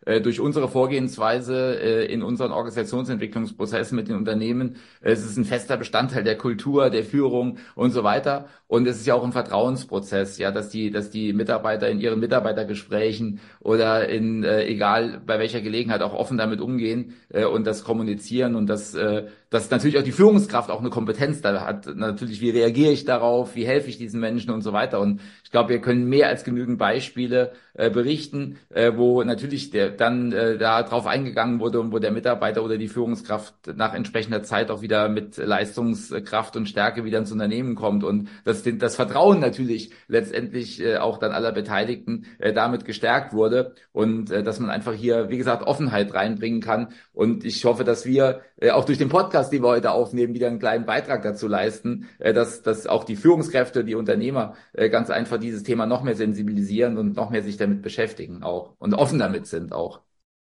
äh, durch unsere Vorgehensweise äh, in unseren Organisationsentwicklungsprozessen mit den Unternehmen. Äh, es ist ein fester Bestandteil der Kultur, der Führung und so weiter. Und es ist ja auch ein Vertrauensprozess, ja, dass die, dass die Mitarbeiter in ihren Mitarbeitergesprächen oder in, äh, egal bei welcher Gelegenheit, auch offen damit umgehen äh, und das kommunizieren und das, äh, dass natürlich auch die Führungskraft auch eine Kompetenz da hat. Natürlich, wie reagiere ich darauf, wie helfe ich diesen Menschen und so weiter. Und ich glaube, wir können mehr als genügend Beispiele äh, berichten, äh, wo natürlich der, dann äh, da drauf eingegangen wurde und wo der Mitarbeiter oder die Führungskraft nach entsprechender Zeit auch wieder mit Leistungskraft und Stärke wieder ins Unternehmen kommt und das, das Vertrauen natürlich letztendlich äh, auch dann aller Beteiligten äh, damit gestärkt wurde und äh, dass man einfach hier, wie gesagt, Offenheit reinbringen kann. Und ich hoffe, dass wir äh, auch durch den Podcast, den wir heute aufnehmen, wieder einen kleinen Beitrag dazu leisten, äh, dass, dass auch die Führungskräfte, die Unternehmer äh, ganz einfach dieses Thema noch mehr sensibilisieren und noch mehr sich damit beschäftigen auch und offen damit sind auch.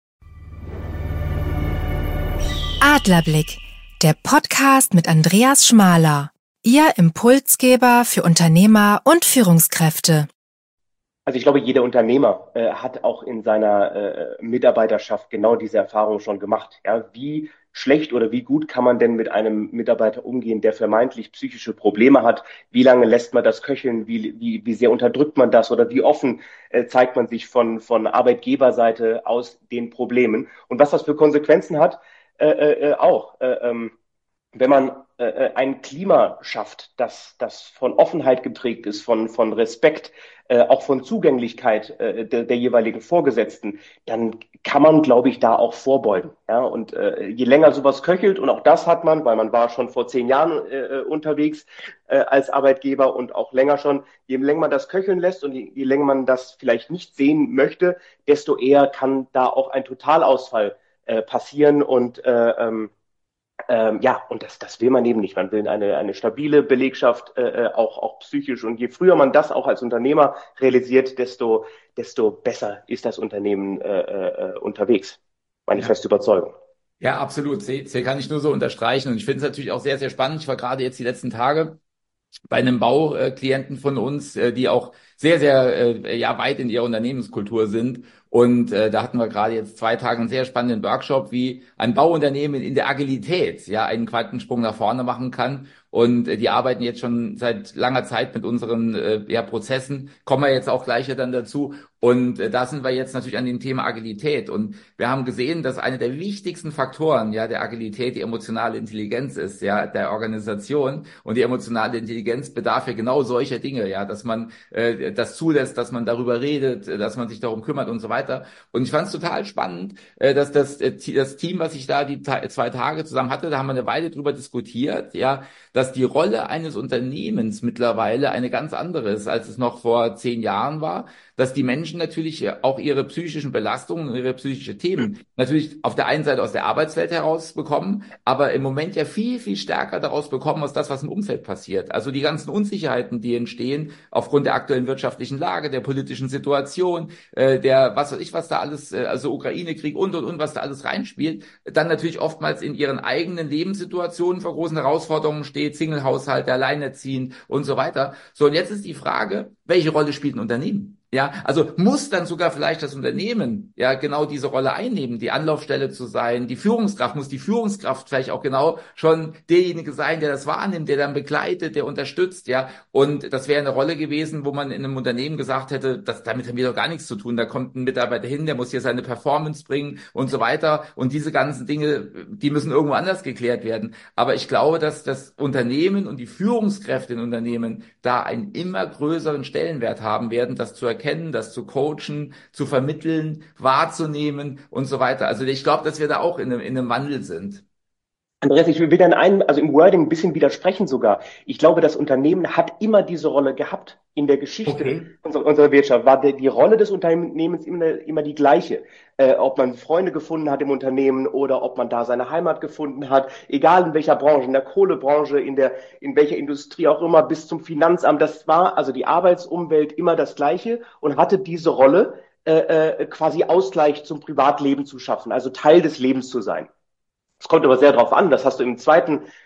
Adlerblick, der Podcast mit Andreas Schmaler, Ihr Impulsgeber für Unternehmer und Führungskräfte. Also ich glaube, jeder Unternehmer äh, hat auch in seiner äh, Mitarbeiterschaft genau diese Erfahrung schon gemacht. Ja, wie schlecht oder wie gut kann man denn mit einem Mitarbeiter umgehen, der vermeintlich psychische Probleme hat? Wie lange lässt man das köcheln? Wie, wie, wie sehr unterdrückt man das? Oder wie offen äh, zeigt man sich von, von Arbeitgeberseite aus den Problemen? Und was das für Konsequenzen hat, äh, äh, auch. Äh, ähm, wenn man äh, ein Klima schafft, das, das von Offenheit geprägt ist, von, von Respekt, äh, auch von Zugänglichkeit äh, der, der jeweiligen Vorgesetzten, dann kann man, glaube ich, da auch vorbeugen. Ja? Und äh, je länger sowas köchelt, und auch das hat man, weil man war schon vor zehn Jahren äh, unterwegs äh, als Arbeitgeber und auch länger schon, je länger man das köcheln lässt und je, je länger man das vielleicht nicht sehen möchte, desto eher kann da auch ein Totalausfall äh, passieren und äh, ähm, Ähm, ja, und das, das will man eben nicht. Man will eine, eine stabile Belegschaft, äh, auch, auch psychisch. Und je früher man das auch als Unternehmer realisiert, desto, desto besser ist das Unternehmen äh, äh, unterwegs. Meine Ja. feste Überzeugung. Ja, absolut. Das kann ich nur so unterstreichen. Und ich finde es natürlich auch sehr, sehr spannend. Ich war gerade jetzt die letzten Tage bei einem Bauklienten von uns, die auch sehr, sehr ja weit in ihrer Unternehmenskultur sind. Und äh, da hatten wir gerade jetzt zwei Tage einen sehr spannenden Workshop, wie ein Bauunternehmen in der Agilität ja einen Quantensprung nach vorne machen kann. Und äh, die arbeiten jetzt schon seit langer Zeit mit unseren äh, ja, Prozessen. Kommen wir jetzt auch gleich dann dazu. Und äh, da sind wir jetzt natürlich an dem Thema Agilität. Und wir haben gesehen, dass eine der wichtigsten Faktoren ja der Agilität die emotionale Intelligenz ist, ja, der Organisation. Und die emotionale Intelligenz bedarf ja genau solcher Dinge, ja, dass man äh, das zulässt, dass man darüber redet, dass man sich darum kümmert und so weiter. Und ich fand es total spannend, dass das, das Team, was ich da die zwei Tage zusammen hatte, da haben wir eine Weile drüber diskutiert, ja, dass die Rolle eines Unternehmens mittlerweile eine ganz andere ist, als es noch vor zehn Jahren war, dass die Menschen natürlich auch ihre psychischen Belastungen, ihre psychischen Themen natürlich auf der einen Seite aus der Arbeitswelt heraus bekommen, aber im Moment ja viel, viel stärker daraus bekommen, aus das, was im Umfeld passiert. Also die ganzen Unsicherheiten, die entstehen aufgrund der aktuellen wirtschaftlichen Lage, der politischen Situation, äh, der, was weiß ich, was da alles, äh, also Ukraine-Krieg und, und, und, was da alles reinspielt, dann natürlich oftmals in ihren eigenen Lebenssituationen vor großen Herausforderungen steht, Single-Haushalte, alleinerziehend und so weiter. So, und jetzt ist die Frage, welche Rolle spielt ein Unternehmen? Ja, also muss dann sogar vielleicht das Unternehmen ja genau diese Rolle einnehmen, die Anlaufstelle zu sein, die Führungskraft, muss die Führungskraft vielleicht auch genau schon derjenige sein, der das wahrnimmt, der dann begleitet, der unterstützt, ja. Und das wäre eine Rolle gewesen, wo man in einem Unternehmen gesagt hätte, das, damit haben wir doch gar nichts zu tun. Da kommt ein Mitarbeiter hin, der muss hier seine Performance bringen und so weiter. Und diese ganzen Dinge, die müssen irgendwo anders geklärt werden. Aber ich glaube, dass das Unternehmen und die Führungskräfte in Unternehmen da einen immer größeren Stellenwert haben werden, das zu erkennen, das zu coachen, zu vermitteln, wahrzunehmen und so weiter. Also ich glaube, dass wir da auch in einem, in einem Wandel sind. Andreas, ich will wieder in einem, also im Wording ein bisschen widersprechen sogar. Ich glaube, das Unternehmen hat immer diese Rolle gehabt. In der Geschichte Okay. unserer, unserer Wirtschaft war die, die Rolle des Unternehmens immer, immer die gleiche. Äh, ob man Freunde gefunden hat im Unternehmen oder ob man da seine Heimat gefunden hat, egal in welcher Branche, in der Kohlebranche, in der, in welcher Industrie auch immer, bis zum Finanzamt. Das war also die Arbeitsumwelt immer das Gleiche und hatte diese Rolle, äh, äh, quasi Ausgleich zum Privatleben zu schaffen, also Teil des Lebens zu sein. Es kommt aber sehr darauf an, das hast du im zweiten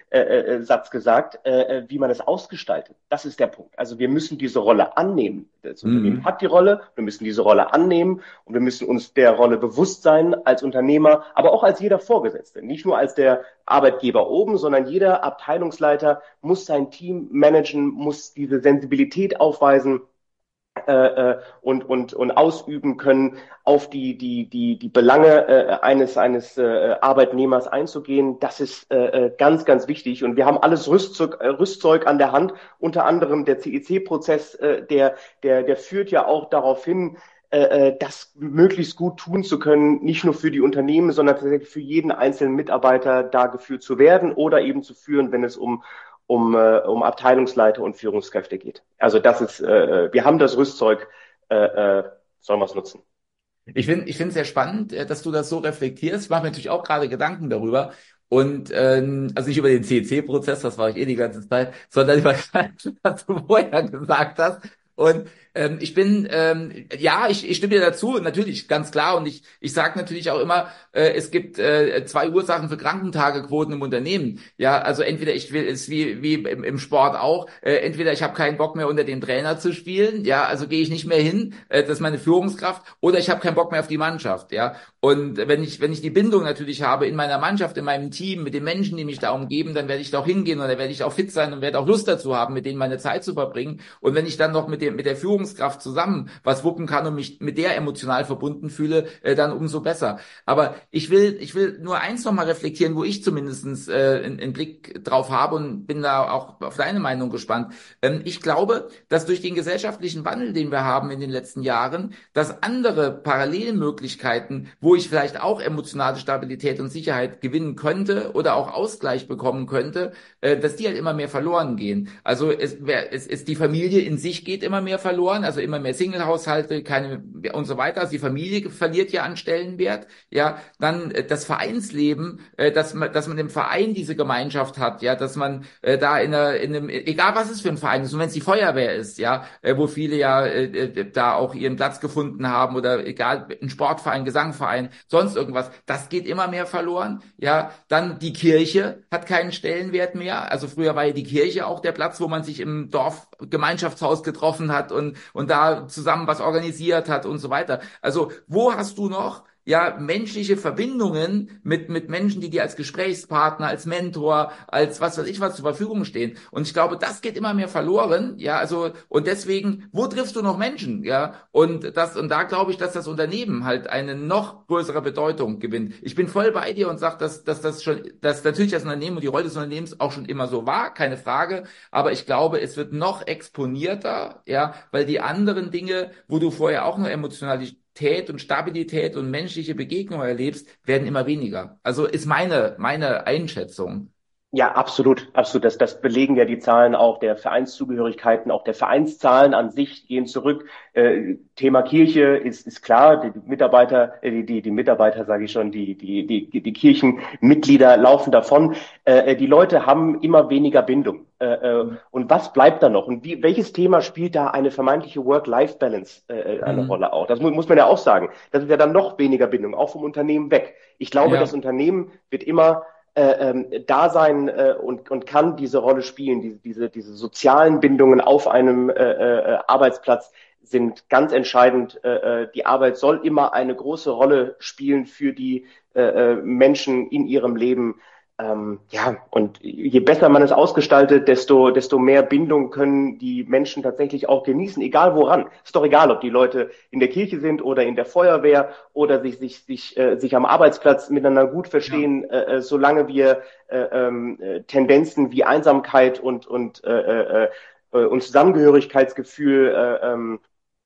äh, äh, Satz gesagt, äh, wie man es ausgestaltet. Das ist der Punkt. Also wir müssen diese Rolle annehmen. Das Unternehmen Mhm. hat die Rolle, wir müssen diese Rolle annehmen und wir müssen uns der Rolle bewusst sein als Unternehmer, aber auch als jeder Vorgesetzte. Nicht nur als der Arbeitgeber oben, sondern jeder Abteilungsleiter muss sein Team managen, muss diese Sensibilität aufweisen, äh, und, und, und ausüben können, auf die, die, die, die Belange äh, eines, eines äh, Arbeitnehmers einzugehen. Das ist äh, ganz, ganz wichtig. Und wir haben alles Rüstzeug, äh, Rüstzeug an der Hand, unter anderem der C E C-Prozess, äh, der, der, der führt ja auch darauf hin, äh, das möglichst gut tun zu können, nicht nur für die Unternehmen, sondern tatsächlich für jeden einzelnen Mitarbeiter da geführt zu werden oder eben zu führen, wenn es um um, äh, um Abteilungsleiter und Führungskräfte geht. Also das ist, äh, wir haben das Rüstzeug, äh, äh, sollen wir es nutzen. Ich finde, ich finde es sehr spannend, äh, dass du das so reflektierst. Ich mache mir natürlich auch gerade Gedanken darüber. Und ähm, also nicht über den C E C-Prozess, das war ich eh die ganze Zeit, sondern über das, was du vorher gesagt hast. Und ähm, ich bin, ähm, ja, ich, ich stimme dir dazu, natürlich, ganz klar. Und ich, ich sage natürlich auch immer, äh, es gibt äh, zwei Ursachen für Krankentagequoten im Unternehmen. Ja, also entweder ich will, es ist wie, wie im, im Sport auch, äh, entweder ich habe keinen Bock mehr unter dem Trainer zu spielen, ja, also gehe ich nicht mehr hin, äh, das ist meine Führungskraft, oder ich habe keinen Bock mehr auf die Mannschaft, ja. Und wenn ich, wenn ich die Bindung natürlich habe in meiner Mannschaft, in meinem Team, mit den Menschen, die mich da umgeben, dann werde ich da auch hingehen und dann werde ich auch fit sein und werde auch Lust dazu haben, mit denen meine Zeit zu verbringen. Und wenn ich dann noch mit dem, mit der Führungskraft zusammen was wuppen kann und mich mit der emotional verbunden fühle, äh, dann umso besser. Aber ich will, ich will nur eins nochmal reflektieren, wo ich zumindestens äh, einen, einen Blick drauf habe und bin da auch auf deine Meinung gespannt. Ähm, ich glaube, dass durch den gesellschaftlichen Wandel, den wir haben in den letzten Jahren, dass andere Parallelmöglichkeiten, wo ich vielleicht auch emotionale Stabilität und Sicherheit gewinnen könnte oder auch Ausgleich bekommen könnte, äh, dass die halt immer mehr verloren gehen. Also es, es, es die Familie in sich geht immer mehr verloren, also immer mehr Single-Haushalte, keine und so weiter. Also die Familie verliert ja an Stellenwert. Ja, dann äh, das Vereinsleben, äh, dass man, dass man im Verein diese Gemeinschaft hat, ja, dass man äh, da in, einer, in einem, egal was es für ein Verein ist, und wenn es die Feuerwehr ist, ja, äh, wo viele ja äh, äh, da auch ihren Platz gefunden haben oder egal, ein Sportverein, Gesangverein, sonst irgendwas, das geht immer mehr verloren. Ja, dann die Kirche hat keinen Stellenwert mehr. Also früher war ja die Kirche auch der Platz, wo man sich im Dorf Gemeinschaftshaus getroffen hat und und da zusammen was organisiert hat und so weiter. Also wo hast du noch ja menschliche Verbindungen mit mit Menschen, die dir als Gesprächspartner, als Mentor, als was weiß ich was zur Verfügung stehen? Und ich glaube, das geht immer mehr verloren. Ja, also und deswegen, wo triffst du noch Menschen? Ja, und das und da glaube ich, dass das Unternehmen halt eine noch größere Bedeutung gewinnt. Ich bin voll bei dir und sage, dass dass das schon, dass natürlich das Unternehmen und die Rolle des Unternehmens auch schon immer so war, keine Frage. Aber ich glaube, es wird noch exponierter, ja, weil die anderen Dinge, wo du vorher auch nur Emotionalität und Stabilität und menschliche Begegnung erlebst, werden immer weniger. Also ist meine, meine Einschätzung. Ja, absolut, absolut. Das, das belegen ja die Zahlen auch der Vereinszugehörigkeiten, auch der Vereinszahlen an sich gehen zurück. Äh, Thema Kirche ist, ist klar, die Mitarbeiter, äh, die, die, die Mitarbeiter, sage ich schon, die, die, die, die Kirchenmitglieder laufen davon. Äh, die Leute haben immer weniger Bindung. Äh, äh, und was bleibt da noch? Und wie, welches Thema spielt da eine vermeintliche Work-Life-Balance äh, eine Mhm. Rolle auch? Das muss, muss man ja auch sagen. Das ist ja dann noch weniger Bindung, auch vom Unternehmen weg. Ich glaube, das Ja. Unternehmen wird immer äh, ähm, da sein äh, und, und kann diese Rolle spielen. Diese, diese, diese sozialen Bindungen auf einem äh, äh, Arbeitsplatz sind ganz entscheidend. Äh, die Arbeit soll immer eine große Rolle spielen für die äh, Menschen in ihrem Leben. Ähm, ja, und je besser man es ausgestaltet, desto, desto mehr Bindung können die Menschen tatsächlich auch genießen, egal woran. Ist doch egal, ob die Leute in der Kirche sind oder in der Feuerwehr oder sich, sich, sich, äh, sich am Arbeitsplatz miteinander gut Ja. verstehen, äh, solange wir äh, äh, Tendenzen wie Einsamkeit und, und, äh, äh, äh, und Zusammengehörigkeitsgefühl äh, ähm,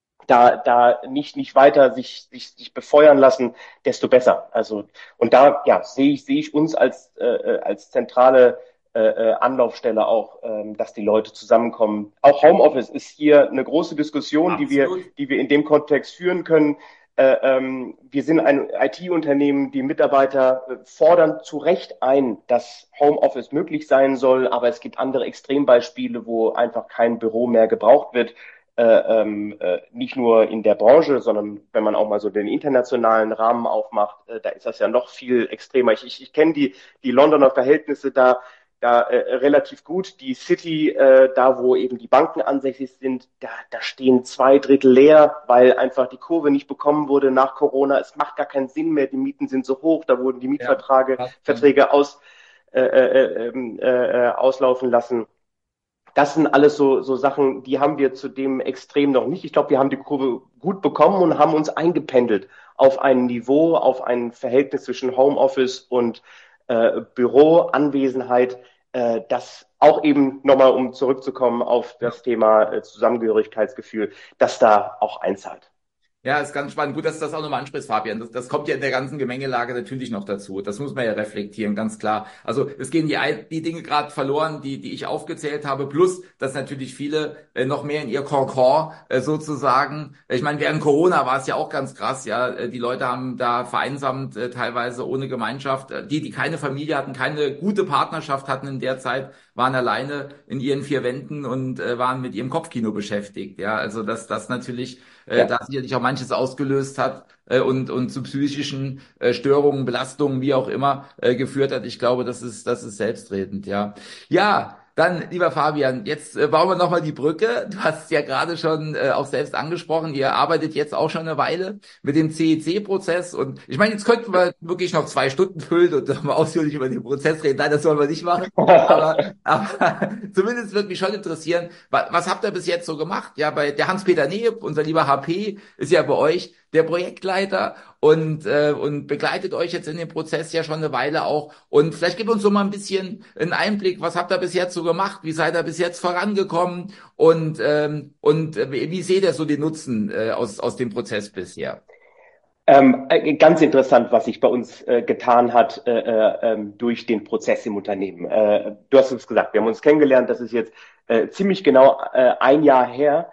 da da nicht nicht weiter sich sich sich befeuern lassen, desto besser. Also und da ja sehe ich sehe ich uns als äh, als zentrale äh, äh, Anlaufstelle auch, ähm, dass die Leute zusammenkommen. Auch Homeoffice ist hier eine große Diskussion, die wir Absolut. die wir in dem Kontext führen können. Äh, ähm, wir sind ein I T-Unternehmen, die Mitarbeiter äh, fordern zu Recht ein, dass Homeoffice möglich sein soll, aber es gibt andere Extrembeispiele, wo einfach kein Büro mehr gebraucht wird äh, ähm, äh, nicht nur in der Branche, sondern wenn man auch mal so den internationalen Rahmen aufmacht, äh, da ist das ja noch viel extremer. Ich, ich, ich kenne die, die Londoner Verhältnisse, da da äh, relativ gut. Die City, äh, da wo eben die Banken ansässig sind, da, da stehen zwei Drittel leer, weil einfach die Kurve nicht bekommen wurde nach Corona. Es macht gar keinen Sinn mehr, die Mieten sind so hoch, da wurden die Ja, Mietverträge passt, ja. Verträge aus, äh, äh, äh, äh, auslaufen lassen. Das sind alles so, so Sachen, die haben wir zu dem Extrem noch nicht. Ich glaube, wir haben die Kurve gut bekommen und haben uns eingependelt auf ein Niveau, auf ein Verhältnis zwischen Homeoffice und äh, Büroanwesenheit, äh, das auch eben nochmal, um zurückzukommen auf das Thema äh, Zusammengehörigkeitsgefühl, das da auch einzahlt. Ja, ist ganz spannend. Gut, dass du das auch nochmal ansprichst, Fabian. Das, das kommt ja in der ganzen Gemengelage natürlich noch dazu. Das muss man ja reflektieren, ganz klar. Also es gehen die, die Dinge gerade verloren, die, die ich aufgezählt habe, plus, dass natürlich viele äh, noch mehr in ihr Kokon äh, sozusagen. Ich meine, während Corona war es ja auch ganz krass, ja. Äh, Die Leute haben da vereinsamt, äh, teilweise ohne Gemeinschaft. Äh, Die, die keine Familie hatten, keine gute Partnerschaft hatten in der Zeit, waren alleine in ihren vier Wänden und äh, waren mit ihrem Kopfkino beschäftigt. Ja, also dass das natürlich äh, Ja. da sicherlich auch manches ausgelöst hat äh, und und zu psychischen äh, Störungen, Belastungen, wie auch immer äh, geführt hat. Ich glaube, das ist das ist selbstredend. Ja, ja. Dann, lieber Fabian, jetzt äh, bauen wir nochmal die Brücke. Du hast es ja gerade schon äh, auch selbst angesprochen. Ihr arbeitet jetzt auch schon eine Weile mit dem C E C-Prozess. Und ich meine, jetzt könnten wir wirklich noch zwei Stunden füllen und mal ausführlich über den Prozess reden. Nein, das sollen wir nicht machen. Aber, aber zumindest würde mich schon interessieren, was, was habt ihr bis jetzt so gemacht? Ja, bei der Hans-Peter Neeb, unser lieber H P, ist ja bei euch der Projektleiter und äh, und begleitet euch jetzt in dem Prozess ja schon eine Weile auch. Und vielleicht gib uns so mal ein bisschen einen Einblick, was habt ihr bis jetzt so gemacht? Wie seid ihr bis jetzt vorangekommen? Und ähm, und äh, wie seht ihr so den Nutzen äh, aus aus dem Prozess bisher? Ähm, äh, ganz interessant, was sich bei uns äh, getan hat äh, äh, ähm, durch den Prozess im Unternehmen. Äh, du hast es gesagt, wir haben uns kennengelernt, das ist jetzt äh, ziemlich genau äh, ein Jahr her.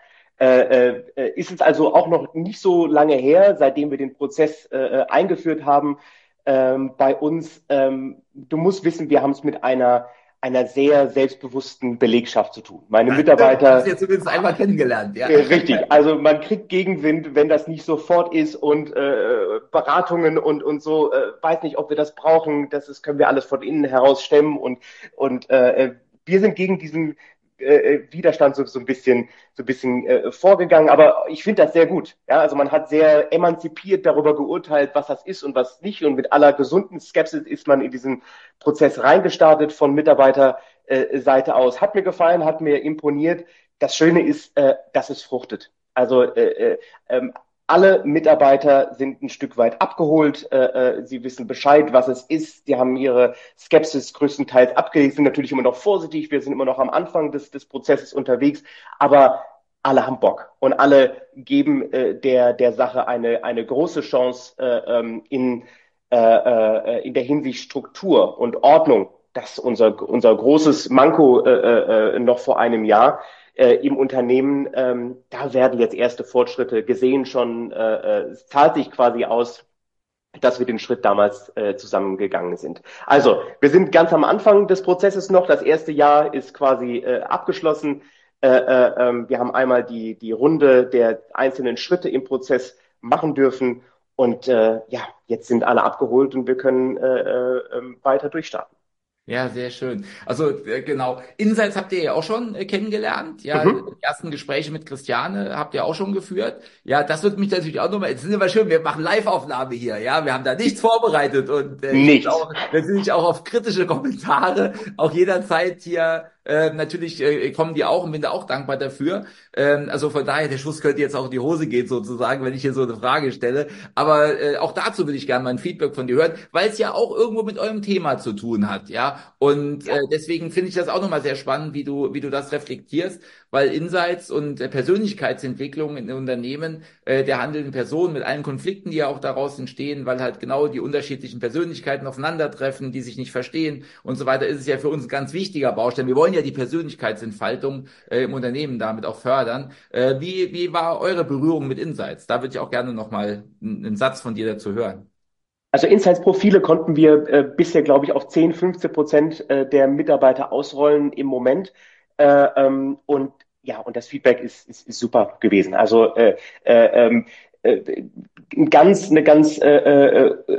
Äh, äh, ist es also auch noch nicht so lange her, seitdem wir den Prozess äh, äh, eingeführt haben ähm, bei uns. Ähm, du musst wissen, wir haben es mit einer einer sehr selbstbewussten Belegschaft zu tun. Meine Das stimmt, hast Mitarbeiter. du jetzt zumindest einmal kennengelernt, ja. Äh, Richtig, also man kriegt Gegenwind, wenn das nicht sofort ist und äh, Beratungen und und so, äh, weiß nicht, ob wir das brauchen, das ist, können wir alles von innen heraus stemmen und und äh, wir sind gegen diesen äh, Widerstand so, so ein bisschen so ein bisschen äh, vorgegangen, aber ich finde das sehr gut. Ja, also man hat sehr emanzipiert darüber geurteilt, was das ist und was nicht und mit aller gesunden Skepsis ist man in diesen Prozess reingestartet von Mitarbeiterseite aus. Hat mir gefallen, hat mir imponiert. Das Schöne ist, äh, dass es fruchtet. Also äh, äh, ähm, alle Mitarbeiter sind ein Stück weit abgeholt. Äh, äh, sie wissen Bescheid, was es ist. Die haben ihre Skepsis größtenteils abgelegt, sind natürlich immer noch vorsichtig. Wir sind immer noch am Anfang des, des Prozesses unterwegs. Aber alle haben Bock und alle geben äh, der, der Sache eine, eine große Chance äh, ähm, in, äh, äh, in der Hinsicht Struktur und Ordnung. Das ist unser, unser großes Manko äh, äh, noch vor einem Jahr äh, im Unternehmen. Ähm, da werden jetzt erste Fortschritte gesehen schon. Äh, äh, es zahlt sich quasi aus, dass wir den Schritt damals äh, zusammengegangen sind. Also, wir sind ganz am Anfang des Prozesses noch. Das erste Jahr ist quasi äh, abgeschlossen. Äh, äh, ähm, wir haben einmal die, die Runde der einzelnen Schritte im Prozess machen dürfen. Und äh, ja, jetzt sind alle abgeholt und wir können äh, äh, weiter durchstarten. Ja, sehr schön. Also äh, genau, Insights habt ihr ja auch schon äh, kennengelernt. Ja, die Mhm. ersten Gespräche mit Christiane habt ihr auch schon geführt. Ja, das wird mich natürlich auch nochmal, jetzt sind wir schön, wir machen Live-Aufnahme hier, ja, wir haben da nichts vorbereitet und äh, ich bin Nichts. auch natürlich auch auf kritische Kommentare auch jederzeit hier äh, natürlich äh, kommen die auch und bin da auch dankbar dafür. Ähm, also von daher, der Schuss könnte jetzt auch in die Hose gehen sozusagen, wenn ich hier so eine Frage stelle. Aber äh, auch dazu würde ich gerne mal ein Feedback von dir hören, weil es ja auch irgendwo mit eurem Thema zu tun hat, ja. Und äh, deswegen finde ich das auch nochmal sehr spannend, wie du wie du das reflektierst, weil Insights und äh, Persönlichkeitsentwicklung in Unternehmen äh, der handelnden Personen mit allen Konflikten, die ja auch daraus entstehen, weil halt genau die unterschiedlichen Persönlichkeiten aufeinandertreffen, die sich nicht verstehen und so weiter, ist es ja für uns ein ganz wichtiger Baustein. Wir wollen ja die Persönlichkeitsentfaltung äh, im Unternehmen damit auch fördern. Äh, wie, wie war eure Berührung mit Insights? Da würde ich auch gerne nochmal einen, einen Satz von dir dazu hören. Also Insights-Profile konnten wir äh, bisher, glaube ich, auf zehn, fünfzehn Prozent äh, der Mitarbeiter ausrollen im Moment. Äh, ähm, und ja, und das Feedback ist, ist, ist super gewesen. Also äh, äh, ähm, äh, ganz, eine ganz äh, äh,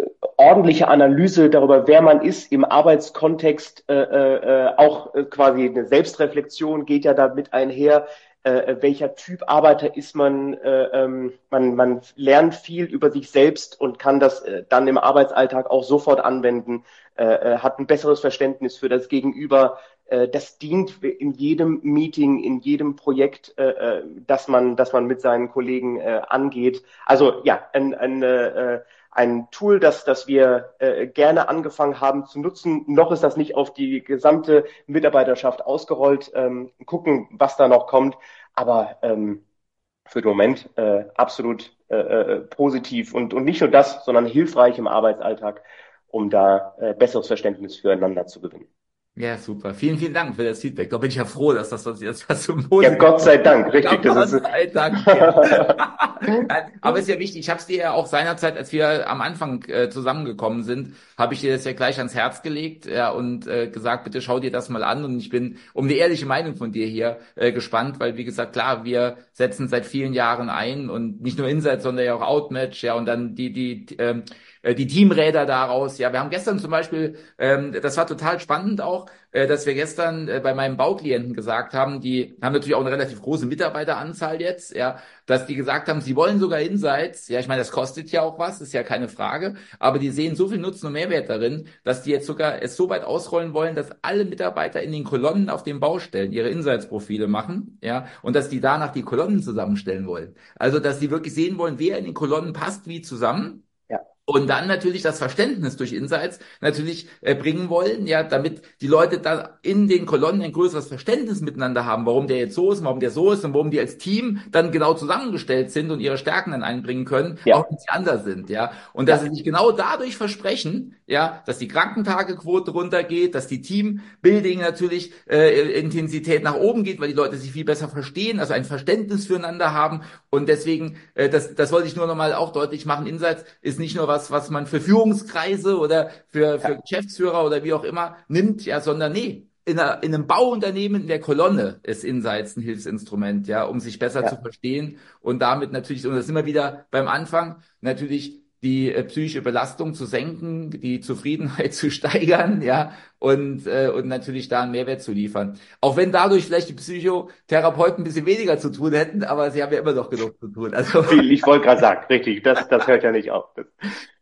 ordentliche Analyse darüber, wer man ist im Arbeitskontext, äh, äh, auch äh, quasi eine Selbstreflexion geht ja damit einher. Äh, welcher Typ Arbeiter ist man, äh, ähm, man, man lernt viel über sich selbst und kann das äh, dann im Arbeitsalltag auch sofort anwenden, äh, äh, hat ein besseres Verständnis für das Gegenüber. Äh, das dient in jedem Meeting, in jedem Projekt, äh, äh, das man, das man mit seinen Kollegen äh, angeht. Also ja, ein, ein, äh, ein Tool, das, das wir äh, gerne angefangen haben zu nutzen. Noch ist das nicht auf die gesamte Mitarbeiterschaft ausgerollt. Ähm, gucken, was da noch kommt. Aber ähm, für den Moment äh, absolut äh, äh, positiv und, und nicht nur das, sondern hilfreich im Arbeitsalltag, um da äh, besseres Verständnis füreinander zu gewinnen. Ja, super. Vielen, vielen Dank für das Feedback. Da bin ich ja froh, dass das, was jetzt was so Ja, Gott sei Dank, richtig. Ja, Das Gott ist sei Dank. Ja. Aber ist ja wichtig. Ich habe es dir ja auch seinerzeit, als wir am Anfang äh, zusammengekommen sind, habe ich dir das ja gleich ans Herz gelegt, ja, und äh, gesagt, bitte schau dir das mal an. Und ich bin um eine ehrliche Meinung von dir hier äh, gespannt, weil wie gesagt, klar, wir setzen seit vielen Jahren ein und nicht nur Insights, sondern ja auch Outmatch, ja, und dann die die ähm, die Teamräder daraus. Ja, wir haben gestern zum Beispiel, ähm, das war total spannend auch, äh, dass wir gestern äh, bei meinem Bauklienten gesagt haben, die haben natürlich auch eine relativ große Mitarbeiteranzahl jetzt, ja, dass die gesagt haben, sie wollen sogar Insights. Ja, ich meine, das kostet ja auch was, ist ja keine Frage, aber die sehen so viel Nutzen und Mehrwert darin, dass die jetzt sogar es so weit ausrollen wollen, dass alle Mitarbeiter in den Kolonnen auf den Baustellen ihre Insights-Profile machen, ja, und dass die danach die Kolonnen zusammenstellen wollen. Also, dass die wirklich sehen wollen, wer in den Kolonnen passt wie zusammen. Und dann natürlich das Verständnis durch Insights natürlich äh, bringen wollen, ja, damit die Leute da in den Kolonnen ein größeres Verständnis miteinander haben, warum der jetzt so ist, warum der so ist und warum die als Team dann genau zusammengestellt sind und ihre Stärken dann einbringen können, ja, auch wenn sie anders sind, ja. Und dass ja. sie sich genau dadurch versprechen, ja, dass die Krankentagequote runtergeht, dass die Teambuilding natürlich äh, Intensität nach oben geht, weil die Leute sich viel besser verstehen, also ein Verständnis füreinander haben. Und deswegen, äh, das, das wollte ich nur nochmal auch deutlich machen, Insights ist nicht nur was, was man für Führungskreise oder für, für ja. Geschäftsführer oder wie auch immer nimmt, ja, sondern nee, in, einer, in einem Bauunternehmen in der Kolonne ist Insights ein Hilfsinstrument, ja, um sich besser ja. zu verstehen und damit natürlich, und das sind wir wieder beim Anfang, natürlich die äh, psychische Belastung zu senken, die Zufriedenheit zu steigern, ja, und äh, und natürlich da einen Mehrwert zu liefern. Auch wenn dadurch vielleicht die Psychotherapeuten ein bisschen weniger zu tun hätten, aber sie haben ja immer noch genug zu tun. Also ich wollte gerade sagen, richtig, das das hört ja nicht auf. Das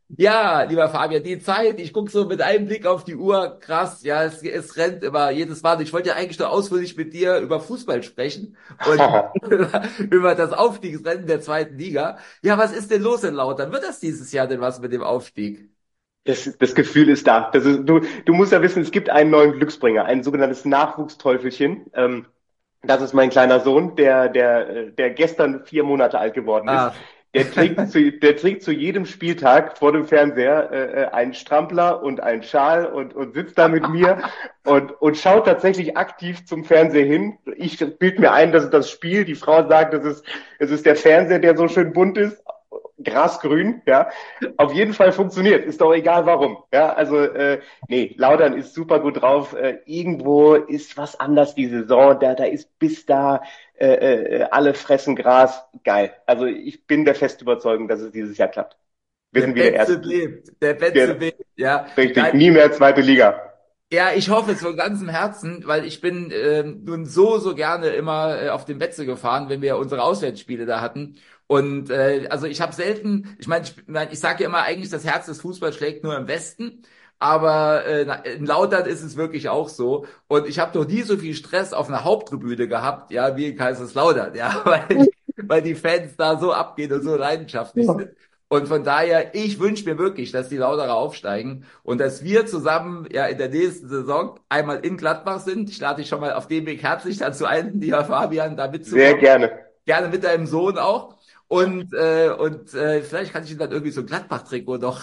ja, lieber Fabian, die Zeit, ich gucke so mit einem Blick auf die Uhr, krass, ja, es, es rennt immer jedes Mal. Ich wollte ja eigentlich nur ausführlich mit dir über Fußball sprechen und über, über das Aufstiegsrennen der zweiten Liga. Ja, was ist denn los in Lautern? Wird das dieses Jahr denn was mit dem Aufstieg? Das, das Gefühl ist da. Das ist, du, du musst ja wissen, es gibt einen neuen Glücksbringer, ein sogenanntes Nachwuchsteufelchen. Ähm, das ist mein kleiner Sohn, der, der, der gestern vier Monate alt geworden ist. Ah. Der trägt zu, der trägt zu jedem Spieltag vor dem Fernseher äh, einen Strampler und einen Schal und, und sitzt da mit mir und, und schaut tatsächlich aktiv zum Fernseher hin. Ich bild mir ein, das ist das Spiel. Die Frau sagt, das ist, das ist der Fernseher, der so schön bunt ist. Grasgrün, ja. Auf jeden Fall funktioniert. Ist doch egal warum. Ja, also äh, nee, Lautern ist super gut drauf. Äh, irgendwo ist was anders die Saison. Da, da ist bis da äh, äh, alle fressen Gras. Geil. Also ich bin der festen Überzeugung, dass es dieses Jahr klappt. Wir der sind wieder erst. Lebt. Der Betze ja. lebt. Ja. Richtig. Geil. Nie mehr zweite Liga. Ja, ich hoffe es von ganzem Herzen, weil ich bin äh, nun so, so gerne immer äh, auf den Betze gefahren, wenn wir unsere Auswärtsspiele da hatten. Und äh, also ich habe selten, ich meine, ich, mein, ich sage ja immer eigentlich, das Herz des Fußballs schlägt nur im Westen, aber äh, in Lautern ist es wirklich auch so. Und ich habe noch nie so viel Stress auf einer Haupttribüne gehabt, ja, wie in Kaiserslautern, ja, weil, weil die Fans da so abgehen und so leidenschaftlich ja. sind. Und von daher, ich wünsche mir wirklich, dass die Lauterer aufsteigen und dass wir zusammen ja in der nächsten Saison einmal in Gladbach sind. Ich lade dich schon mal auf dem Weg herzlich dazu ein, lieber Fabian, da mitzukommen. Sehr gerne. Gerne mit deinem Sohn auch. Und äh, und äh, vielleicht kann ich ihm dann irgendwie so ein Gladbach-Trikot noch.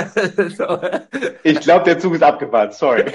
so. Ich glaube, der Zug ist abgefahren, sorry.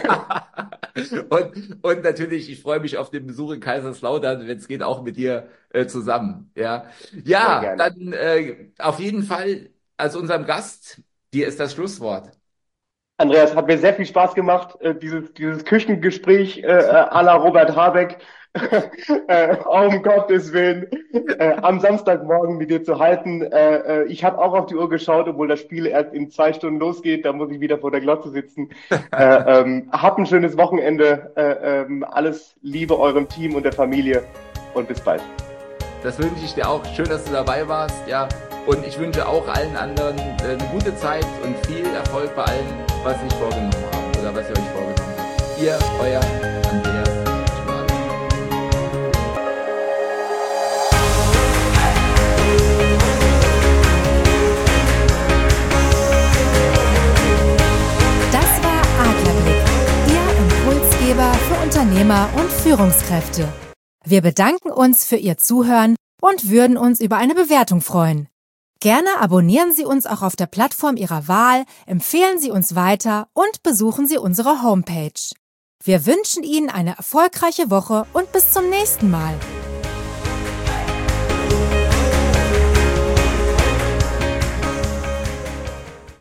und und natürlich, ich freue mich auf den Besuch in Kaiserslautern, wenn es geht, auch mit dir äh, zusammen. Ja, ja, dann äh, auf jeden Fall als unserem Gast, dir ist das Schlusswort. Andreas, hat mir sehr viel Spaß gemacht, äh, dieses, dieses Küchengespräch äh, à la Robert Habeck. äh, um Gottes Willen, äh, am Samstagmorgen mit dir zu halten. Äh, äh, ich habe auch auf die Uhr geschaut, obwohl das Spiel erst in zwei Stunden losgeht. Da muss ich wieder vor der Glotze sitzen. Äh, ähm, hab ein schönes Wochenende. Äh, ähm, alles Liebe eurem Team und der Familie und bis bald. Das wünsche ich dir auch. Schön, dass du dabei warst. Ja. Und ich wünsche auch allen anderen äh, eine gute Zeit und viel Erfolg bei allem, was Sie sich vorgenommen haben oder was ihr euch vorgenommen habt. Ihr, euer Andreas Schmaler. Das war Adlerblick, Ihr Impulsgeber für Unternehmer und Führungskräfte. Wir bedanken uns für Ihr Zuhören und würden uns über eine Bewertung freuen. Gerne abonnieren Sie uns auch auf der Plattform Ihrer Wahl, empfehlen Sie uns weiter und besuchen Sie unsere Homepage. Wir wünschen Ihnen eine erfolgreiche Woche und bis zum nächsten Mal.